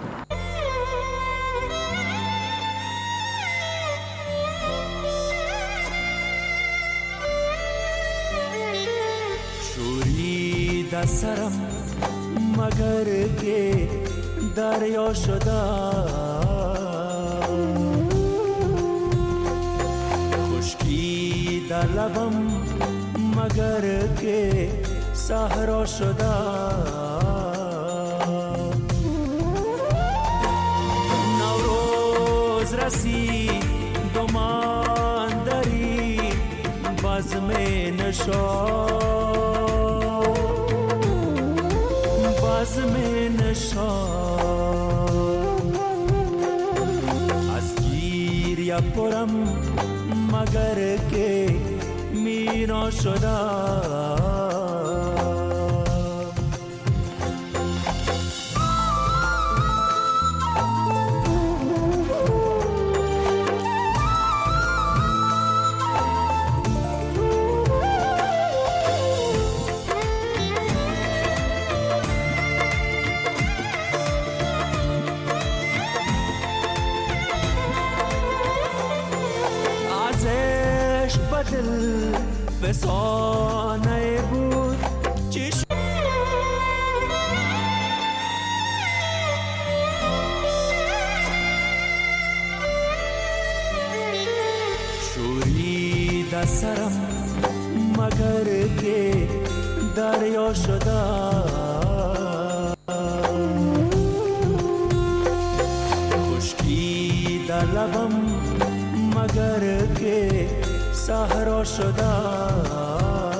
شورید سرم مگر که دریا شده، خشکی در لبم مگر که صحرا شده. نوروز رسید و من دری بزم نشان، بزم نشان از گیریه پرم مگر که مینا شده. دل فسانه بود چشم شورید سرم مگر که دریا شده. خشکی در لبم مگر صحرا شدم.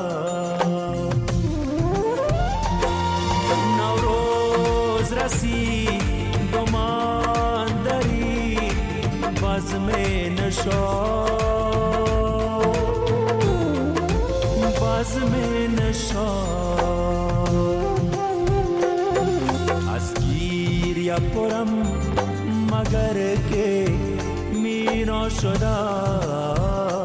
نوروز رسید دومان دری بزم نشان، بزم نشان. از گیریه پرم مگر که مینا شدم.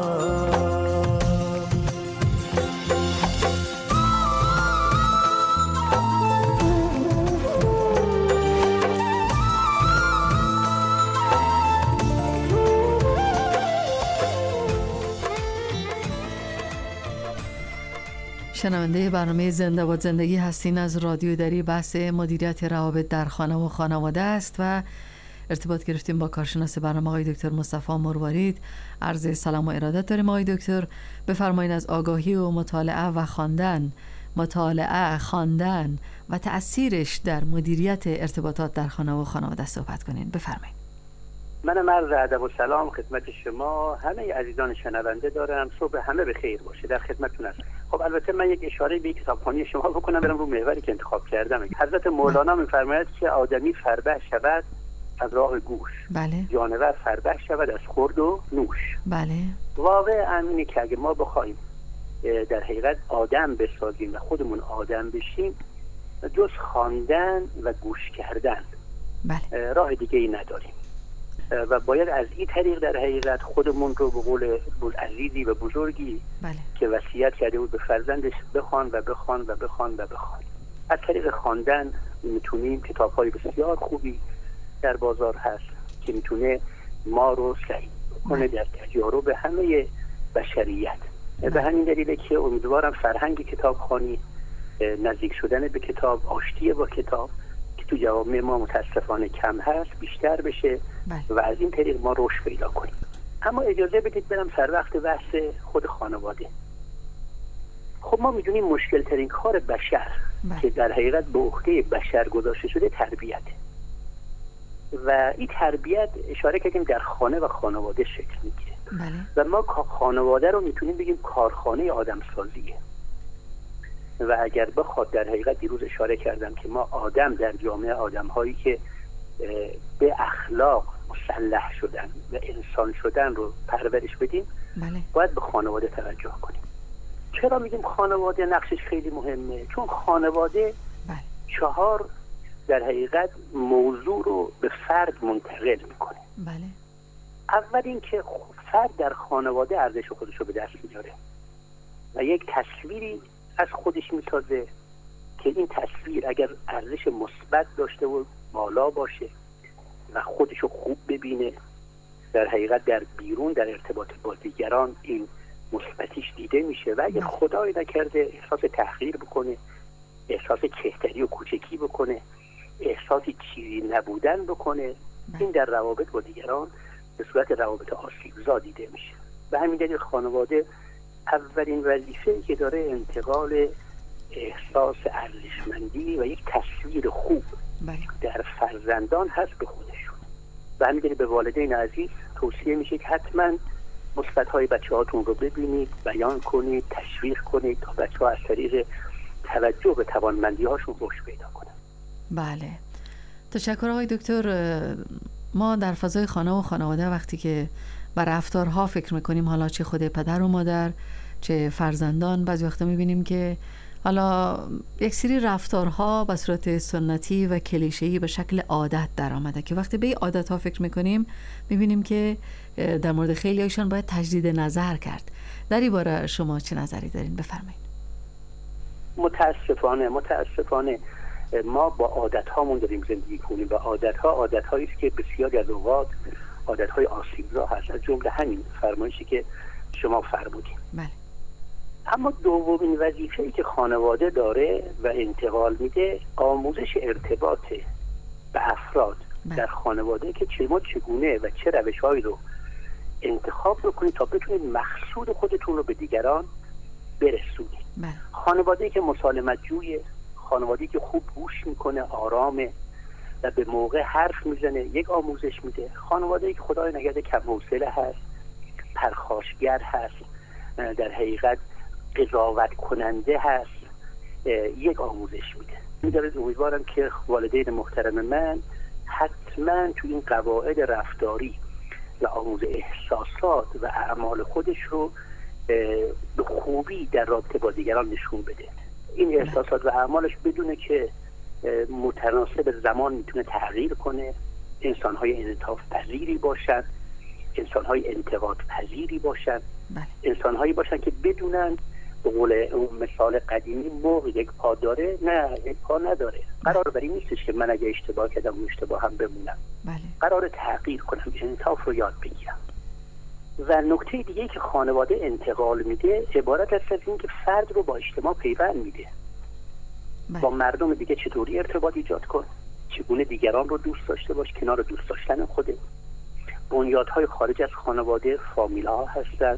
شنونده برنامه زنده باد زندگی هستین از رادیو دری. بحث مدیریت روابط در خانه و خانواده است و ارتباط گرفتیم با کارشناس برنامه آقای دکتر مصطفی مروارید. عرض سلام و ارادت داریم آقای دکتر. بفرمایید از آگاهی و مطالعه و خواندن، مطالعه، خواندن و تأثیرش در مدیریت ارتباطات در خانه و خانواده صحبت کنین. بفرمایید. من عرض ادب و سلام خدمت شما همه عزیزان شنونده دارم. صبح همه به خیر باشه، در خدمتتون هستم. خب البته من یک اشاره به کتابخوانی شما بکنم برم رو محوری که انتخاب کردم. حضرت مولانا می‌فرماید که آدمی فربه شود از راه گوش، بله. جانور فربه شود از خورد و نوش. بله. واقع اینه که اگه ما بخوایم در حقیقت آدم بسازیم و خودمون آدم بشیم، جز خواندن و گوش کردن بله. راه دیگه ای نداریم و باید از این طریق در حقیقت خودمون رو به قول عزیزی و بزرگی بله. که وصیت کرده بود به فرزندش بخوان و بخوان و بخوان و بخوان. از طریق خواندن میتونیم کتاب‌های بسیار خوبی در بازار هست که میتونه ما رو سعی کنه در تجارب همه بشریت. به همین دلیله که امیدوارم فرهنگ کتابخوانی، نزدیک شدن به کتاب، آشتی با کتاب که تو جوامع ما متاسفانه کم هست بیشتر بشه بله. و از این طریق ما رشد پیدا کنیم. اما اجازه بدید برم سر وقت بحث خود خانواده. خب ما میدونیم مشکل ترین کار بشر بله. که در حقیقت به عهده بشر گذاشته شده تربیته و این تربیت اشاره کردیم در خانه و خانواده شکل میگیره بله. و ما خانواده رو میتونیم بگیم کارخانه آدم سازیه و اگر بخواد در حقیقت دیروز اشاره کردم که ما آدم در جامعه آدم هایی که به اخلاق مسلح شدن و انسان شدن رو پرورش بدیم بله. باید به خانواده توجه کنیم. چرا میگیم خانواده نقشش خیلی مهمه؟ چون خانواده بله. چهار در حقیقت موضوع رو به فرد منتقل میکنه. بله. اول این که فرد در خانواده ارزش خودش رو به دست میاره و یک تصویری از خودش میسازه که این تصویر اگر ارزش مثبت داشته و بالا باشه و خودش رو خوب ببینه، در حقیقت در بیرون در ارتباط با دیگران این مثبتیش دیده میشه و اگر خدای نکرده احساس تحقیر بکنه، احساس کهتری و کوچکی بکنه، احساس چیزی نبودن بکنه، این در روابط با دیگران به صورت روابط آسیبزا دیده میشه. به همین دلیل خانواده اولین وظیفه‌ای که داره انتقال احساس ارزشمندی و یک تصویر خوب بله. در فرزندان هست به خودشون. به همین دلیل به والدین عزیز توصیه میشه که حتما مثبت‌های بچه‌هاتون رو ببینید، بیان کنید، تشویق کنید تا بچه‌ها از طریق توجه به توانمندی‌هاشون رشد پیدا کنن. بله. تشکر آقای دکتر. ما در فضای خانه و خانواده وقتی که بر رفتارها فکر میکنیم، حالا چه خود پدر و مادر چه فرزندان، بعضی وقتا میبینیم که حالا یک سری رفتارها به صورت سنتی و کلیشه‌ای به شکل عادت در آمده که وقتی به این عادتها فکر میکنیم میبینیم که در مورد خیلی هایشان باید تجدید نظر کرد. در این باره شما چه نظری دارین؟ بفرمایید. متاسفانه متاسفانه ما با عادت‌هامون داریم زندگی کنیم و عادت‌ها عادت‌هایی است که بسیار از اوقات عادت‌های آسیبزا هست، از جمله همین فرمایشی که شما فرمودید. بله. اما دومین وظیفه‌ای که خانواده داره و انتقال میده آموزش ارتباط به افراد بله. در خانواده که چه ما چگونه و چه روش‌هایی رو انتخاب بکنید تا بتونید مقصود خودتون رو به دیگران برسونید. بله. خانواده‌ای که مسالمت جویه، خانواده‌ای که خوب گوش میکنه، آرامه و به موقع حرف میزنه، یک آموزش میده. خانواده‌ای که خدای نگهدار کم حوصله هست، پرخاشگر هست در حقیقت قضاوت کننده هست یک آموزش میده. میدارد امیدوارم که والدین محترم من حتما تو این قواعد رفتاری و آموز احساسات و اعمال خودش رو به خوبی در رابطه با دیگران نشون بده. این احساسات و اعمالش بدونه که متناسب زمان میتونه تغییر کنه، انسان‌های انعطاف پذیری باشن، انسان‌های انتقاد پذیری باشن، انسان‌هایی باشن که بدونن به قول اون مثال قدیمی مرغ یک پا داره، نه یک پا نداره. قرار بر این نیستش که من اگه اشتباه کردم اون اشتباه هم بمونم. بله. قرار تغییر کنم، انعطاف رو یاد بگیرم. و نکته دیگه که خانواده انتقال میده عبارت است از این که فرد رو با اجتماع پیوند میده. با مردم دیگه چطوری ارتباط ایجاد کن، چگونه دیگران رو دوست داشته باش، کنار دوست داشتن خوده. بنیادهای خارج از خانواده فامیل ها هستن،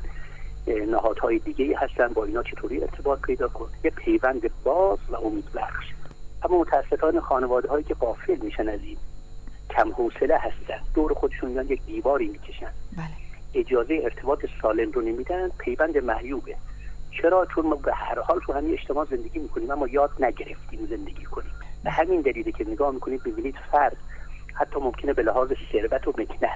نهادهای دیگه هستن، با اینا چطوری ارتباط پیدا کن. یه پیوند باز و امیدبخش. اما متاسفانه خانواده هایی که غافل میشن از این، کم حوصله هستن، دور خودشون میان یک دیواری میکشن، اجازه ارتباط سالم رو نمیدن، پیوند معیوبه. چرا؟ چون ما به هر حال تو همین اجتماع زندگی میکنیم اما یاد نگرفتیم زندگی کنیم. به همین دلیلی که نگاه میکنید ببینید فرد حتی ممکنه به لحاظ ثروت و مکنت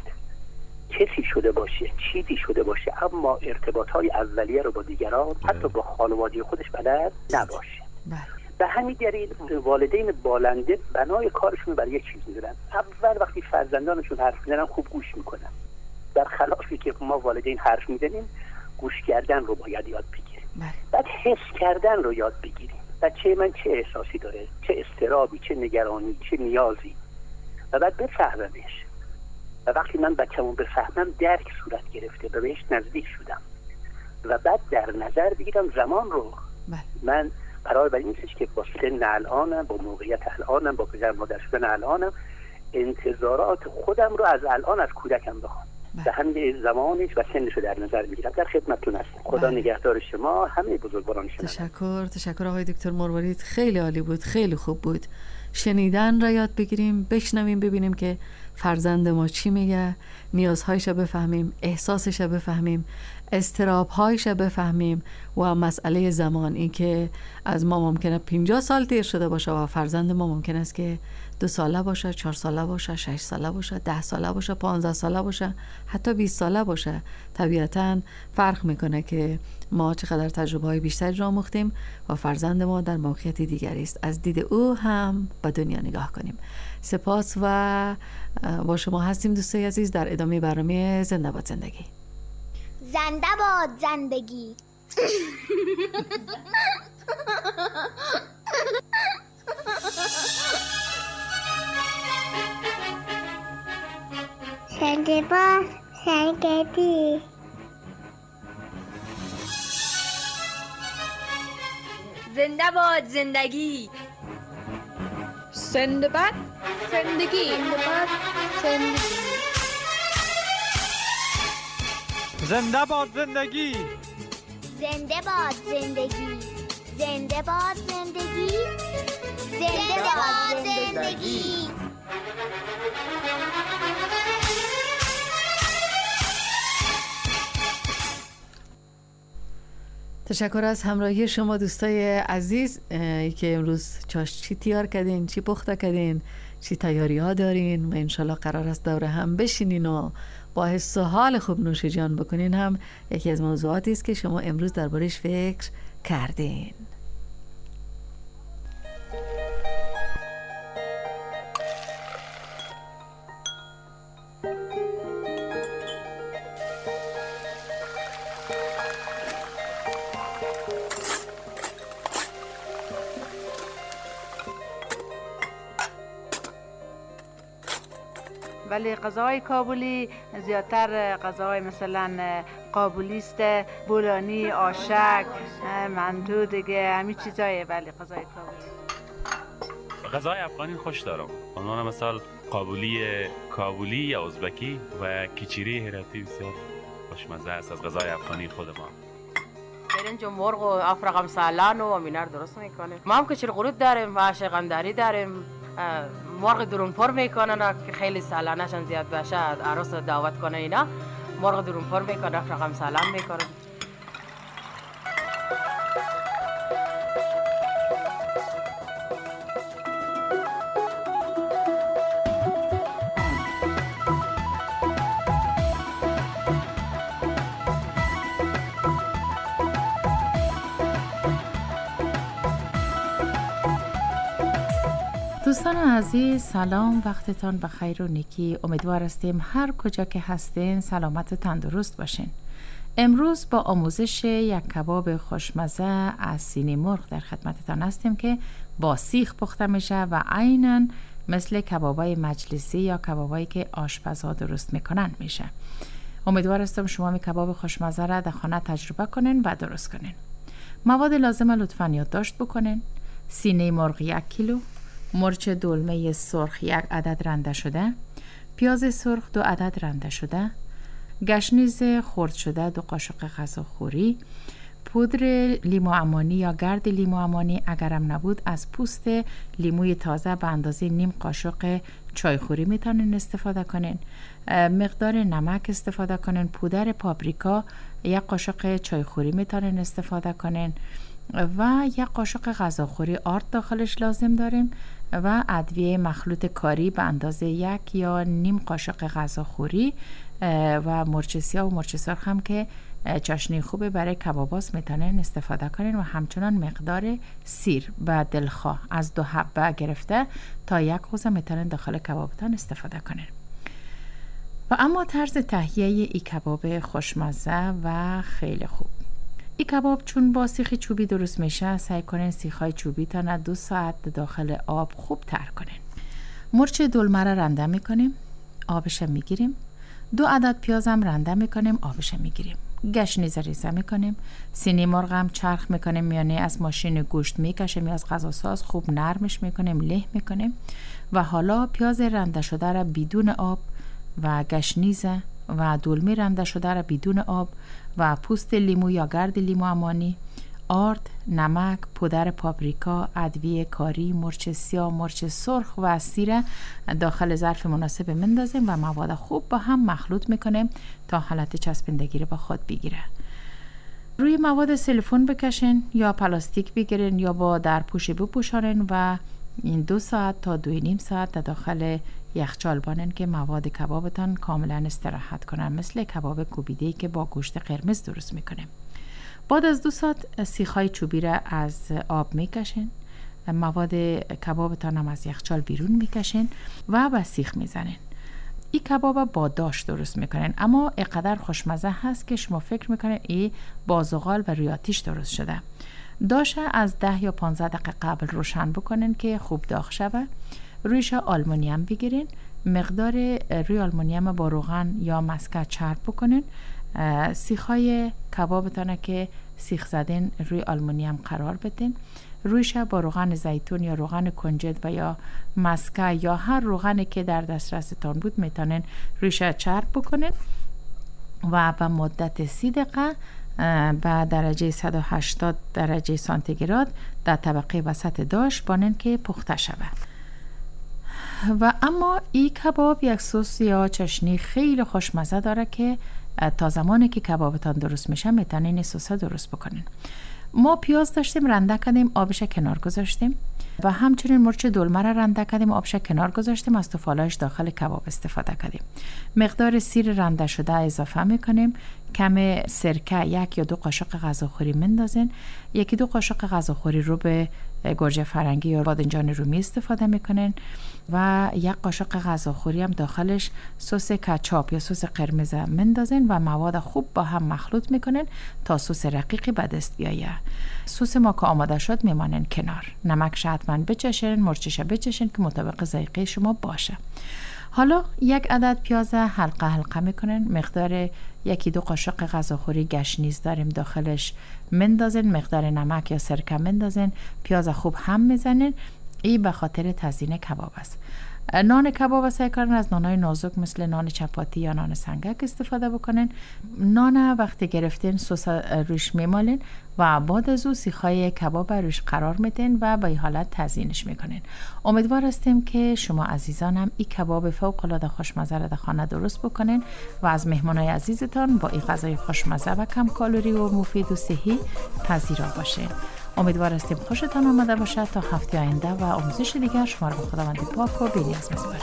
کسی شده باشه، چیزی شده باشه، اما ارتباطهای اولیه رو با دیگران حتی با خانواده خودش بلد نباشه. به همین دلیل والدین بالنده بنای کارشون برای یک چیز میذارن. اول وقتی فرزندانشون حرف میزنن خوب گوش میکنن. در خلافی که ما والدین حرف میزنیم گوش کردن رو باید یاد بگیریم. بعد حس کردن رو یاد بگیریم. بچه من چه احساسی داره، چه اضطرابی، چه نگرانی، چه نیازی، و بعد بفهممش. و وقتی من بچه‌مو بفهمم درک صورت گرفته و بهش نزدیک شدم و بعد در نظر بگیرم زمان رو. من قرار بر این نیستش که با سن الانم، با موقعیت الانم، با پدر مادر شدن الانم انتظارات خودم رو از الان از کودکم بخوام. به همین زمانش و سنش رو در نظر میگیرم. در خدمتتون هستم. خدا نگهدار شما، همه بزرگواران شما. تشکر تشکر آقای دکتر مروارید، خیلی عالی بود، خیلی خوب بود. شنیدن را یاد بگیریم، بشنویم، ببینیم که فرزند ما چی میگه، نیازهایش بفهمیم، احساسش بفهمیم، اضطرابهایش بفهمیم و مسئله زمان، این که از ما ممکنه پنجاه سال دیر شده باشه و فرزند ما ممکن است که دو ساله باشه، چهار ساله باشه، شش ساله باشه، ده ساله باشه، پانزده ساله باشه، حتی بیست ساله باشه. طبیعتاً فرق میکنه که ما چقدر تجربه های بیشتری را آموختیم و فرزند ما در موقعیت دیگری است. از دید او هم به دنیا نگاه کنیم. سپاس و با شما هستیم دوستای عزیز در ادامه برنامه زنده باد زندگی. زنده باد زندگی. زنده باد زندگی. زنده باد زندگی. زنده باد زندگی. زنده باد زندگی. زنده باد زندگی. زنده باد زندگی. زنده باد زندگی. تشکر از همراهی شما دوستای عزیز که امروز چی تیار کردین، چی پخته کردین، چی تیاری ها دارین و انشالله قرار است دوره هم بشینین و با حس و حال خوب نوش جان بکنین. هم یکی از موضوعاتی است که شما امروز دربارش فکر کردین. ولی غذای کابلی زیادتر غذای مثلا قابلی است، بولانی، آشک، مندو دیگه همین چیزایه. ولی غذای کابلی غذای افغانی خوش دارم. عنوان مثال قابلی کابلی یا ازبکی و کیچیری هراتی بسیار خوشمزه است از غذای افغانی خود ما. برنج و مرغ و افرقم سالان و امینا رو درست میکنیم. ما هم کچل قروت داریم و شقندری داریم. مرغ درونپر میکنن که خیلی سالانشان زیاد باشه، عروس دعوت کنه اینا مرغ درونپر میکنه، افرقم سالان میکنه. دوستان عزیز سلام، وقتتان بخیر و نیکی. امیدوار هستیم هر کجا که هستین سلامت و تندرست باشین. امروز با آموزش یک کباب خوشمزه از سینه مرغ در خدمتتان هستیم که با سیخ پخته میشه و عیناً مثل کبابای مجلسی یا کبابایی که آشپزها درست میکنن میشه. امیدوار هستم شما می کباب خوشمزه را در خانه تجربه کنین و درست کنین. مواد لازمه لطفاً یادداشت بکنین. سینه مرغ یک کیلو، مرچ دلمه سرخ یک عدد رنده شده، پیاز سرخ دو عدد رنده شده، گشنیز خرد شده دو قاشق غذاخوری، پودر لیمو عمانی یا گرد لیمو عمانی اگرم نبود از پوست لیموی تازه به اندازه نیم قاشق چایخوری میتونین استفاده کنین. مقدار نمک استفاده کنین. پودر پاپریکا یک قاشق چایخوری میتونین استفاده کنین و یک قاشق غذاخوری آرد داخلش لازم داریم و ادویه مخلوط کاری به اندازه یک یا نیم قاشق غذاخوری و مرچ سیاه و مرچ سرخ هم که چاشنی خوبه برای کباباست میتونین استفاده کنین و همچنان مقدار سیر و دلخواه از دو حبه گرفته تا یک خوزه میتونین داخل کبابتان استفاده کنین. و اما طرز تهیه ای کباب خوشمزه و خیلی خوب. این کباب چون با سیخ چوبی درست میشه، سعی کنین سیخای چوبی تا دو ساعت داخل آب خوب تر کنین. مرچ دلمه را رنده میکنیم، آبش میگیریم. دو عدد پیاز هم رنده میکنیم، آبش میگیریم. گشنیز ریزه میکنیم. سینه مرغ هم چرخ میکنیم، یعنی از ماشین گوشت میکشیم یا از غذاساز خوب نرمش میکنیم، له میکنیم. و حالا پیاز رنده شده را بدون آب و گشنیز و دلمه رنده شده را بدون آب و پوست لیمو یا گرد لیمو عمانی، آرد، نمک، پودر پاپریکا، ادویه کاری، مرچ سیاه، مرچ سرخ و سیر داخل ظرف مناسب مندازیم و مواد خوب با هم مخلوط میکنیم تا حالت چسبندگی رو با خود بگیره. روی مواد سیلیکون بکشین یا پلاستیک بگیرین یا با درپوشی بپوشانین و این دو ساعت تا دو نیم ساعت در داخل یخچال بانن که مواد کبابتان کاملا استراحت کنن، مثل کباب کوبیده‌ای که با گوشت قرمز درست میکنیم. بعد از دو ساعت سیخای چوبی را از آب میکشین، مواد کبابتان هم از یخچال بیرون میکشین و به سیخ میزنین. این کباب با داش درست میکنین، اما اینقدر خوشمزه هست که شما فکر میکنین این با زغال و روی آتیش درست شده. داش از ده یا پانزده دقیقه قبل روشن بکنین که خوب داغ شوه. رویش آلمونیم بگیرین، مقدار روی آلمونیم با روغن یا مسکه چرب بکنین. سیخای کبابتانه که سیخ زدین روی آلمونیم قرار بدین. رویش با روغن زیتون یا روغن کنجد و یا مسکه یا هر روغنی که در دسترستان بود میتونین رویش چرب بکنین و به مدت سی دقیقه به درجه صد و هشتاد درجه سانتیگراد در طبقه وسط داش بانن که پخته شود. و اما این کباب یک سس یا چاشنی خیلی خوشمزه داره که تا زمانی که کبابتان درست میشه میتونین این سس درست بکنین. ما پیاز داشتیم رنده کردیم، آبش کنار گذاشتیم و همچنین مرچ دلمه را رنده کردیم، آبش کنار گذاشتیم، از توفالایش داخل کباب استفاده کردیم. مقدار سیر رنده شده اضافه میکنیم، کم سرکه یک یا دو قاشق غذاخوری مندازین. یکی دو قاشق غذاخوری رو به گوجه فرنگی یا بادنجان رومی استفاده میکنین و یک قاشق غذاخوری هم داخلش سس کچاپ یا سس قرمز مندازین و مواد خوب با هم مخلوط میکنین تا سس رقیقی به دست بیایه. سس ما که آماده شد میمانن کنار. نمکش حتما بچشین، مرچش بچشین که مطابق ذائقه شما باشه. حالا یک عدد پیاز حلقه حلقه میکنین، مقدار یکی دو قاشق غذاخوری گشنیز داریم داخلش مندازین، مقدار نمک یا سرکه مندازین، پیاز خوب هم میزنین. این به خاطر تزیین کباب است. نان کباب سعی کنین از نانای نازک مثل نان چپاتی یا نان سنگک استفاده بکنین. نان وقتی گرفتین سس روش میمالین و بعد از او سیخای کباب روش قرار میدین و به این حالت تزیینش میکنین. امیدوار هستیم که شما عزیزانم این کباب فوق العاده خوشمزه را در خانه درست بکنین و از مهمانای عزیزتان با این غذای خوشمزه و کم کالری و مفید و صحی پذیرا باشین. امیدوار هستیم خوشتان آمده باشه. تا هفته آینده و آموزش دیگر شما را به خداوند پاک و بی‌نیاز می‌سپارم.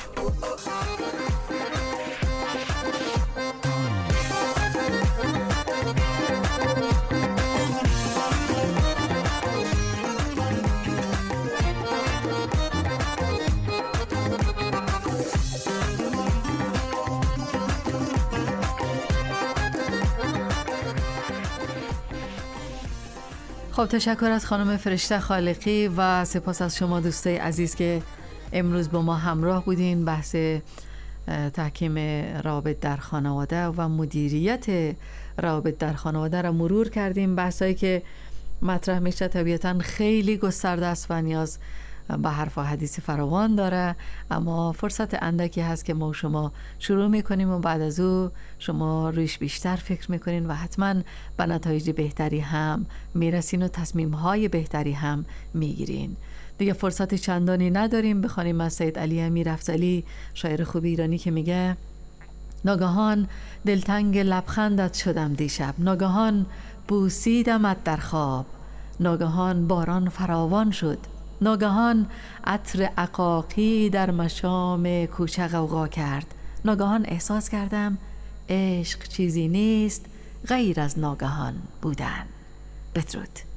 خب تشکر از خانم فرشته خالقی و سپاس از شما دوستای عزیز که امروز با ما همراه بودین. بحث تحکیم روابط در خانواده و مدیریت روابط در خانواده را مرور کردیم. بحثایی که مطرح میشه طبیعتاً خیلی گسترده است و نیاز به حرف و حدیث فراوان داره، اما فرصت اندکی هست که ما شما شروع میکنیم و بعد از او شما رویش بیشتر فکر میکنین و حتما به نتایج بهتری هم میرسین و تصمیمهای بهتری هم میگیرین. دیگه فرصت چندانی نداریم. بخوانیم از سید علی امیرافضلی، شاعر خوب ایرانی، که میگه: ناگهان دلتنگ لبخندت شدم دیشب، ناگهان بوسیدمت در خواب، ناگهان باران فراوان شد، ناگهان عطر عقاقی در مشام کوچه غوغا کرد، ناگهان احساس کردم عشق چیزی نیست غیر از ناگهان بودن. بدرود.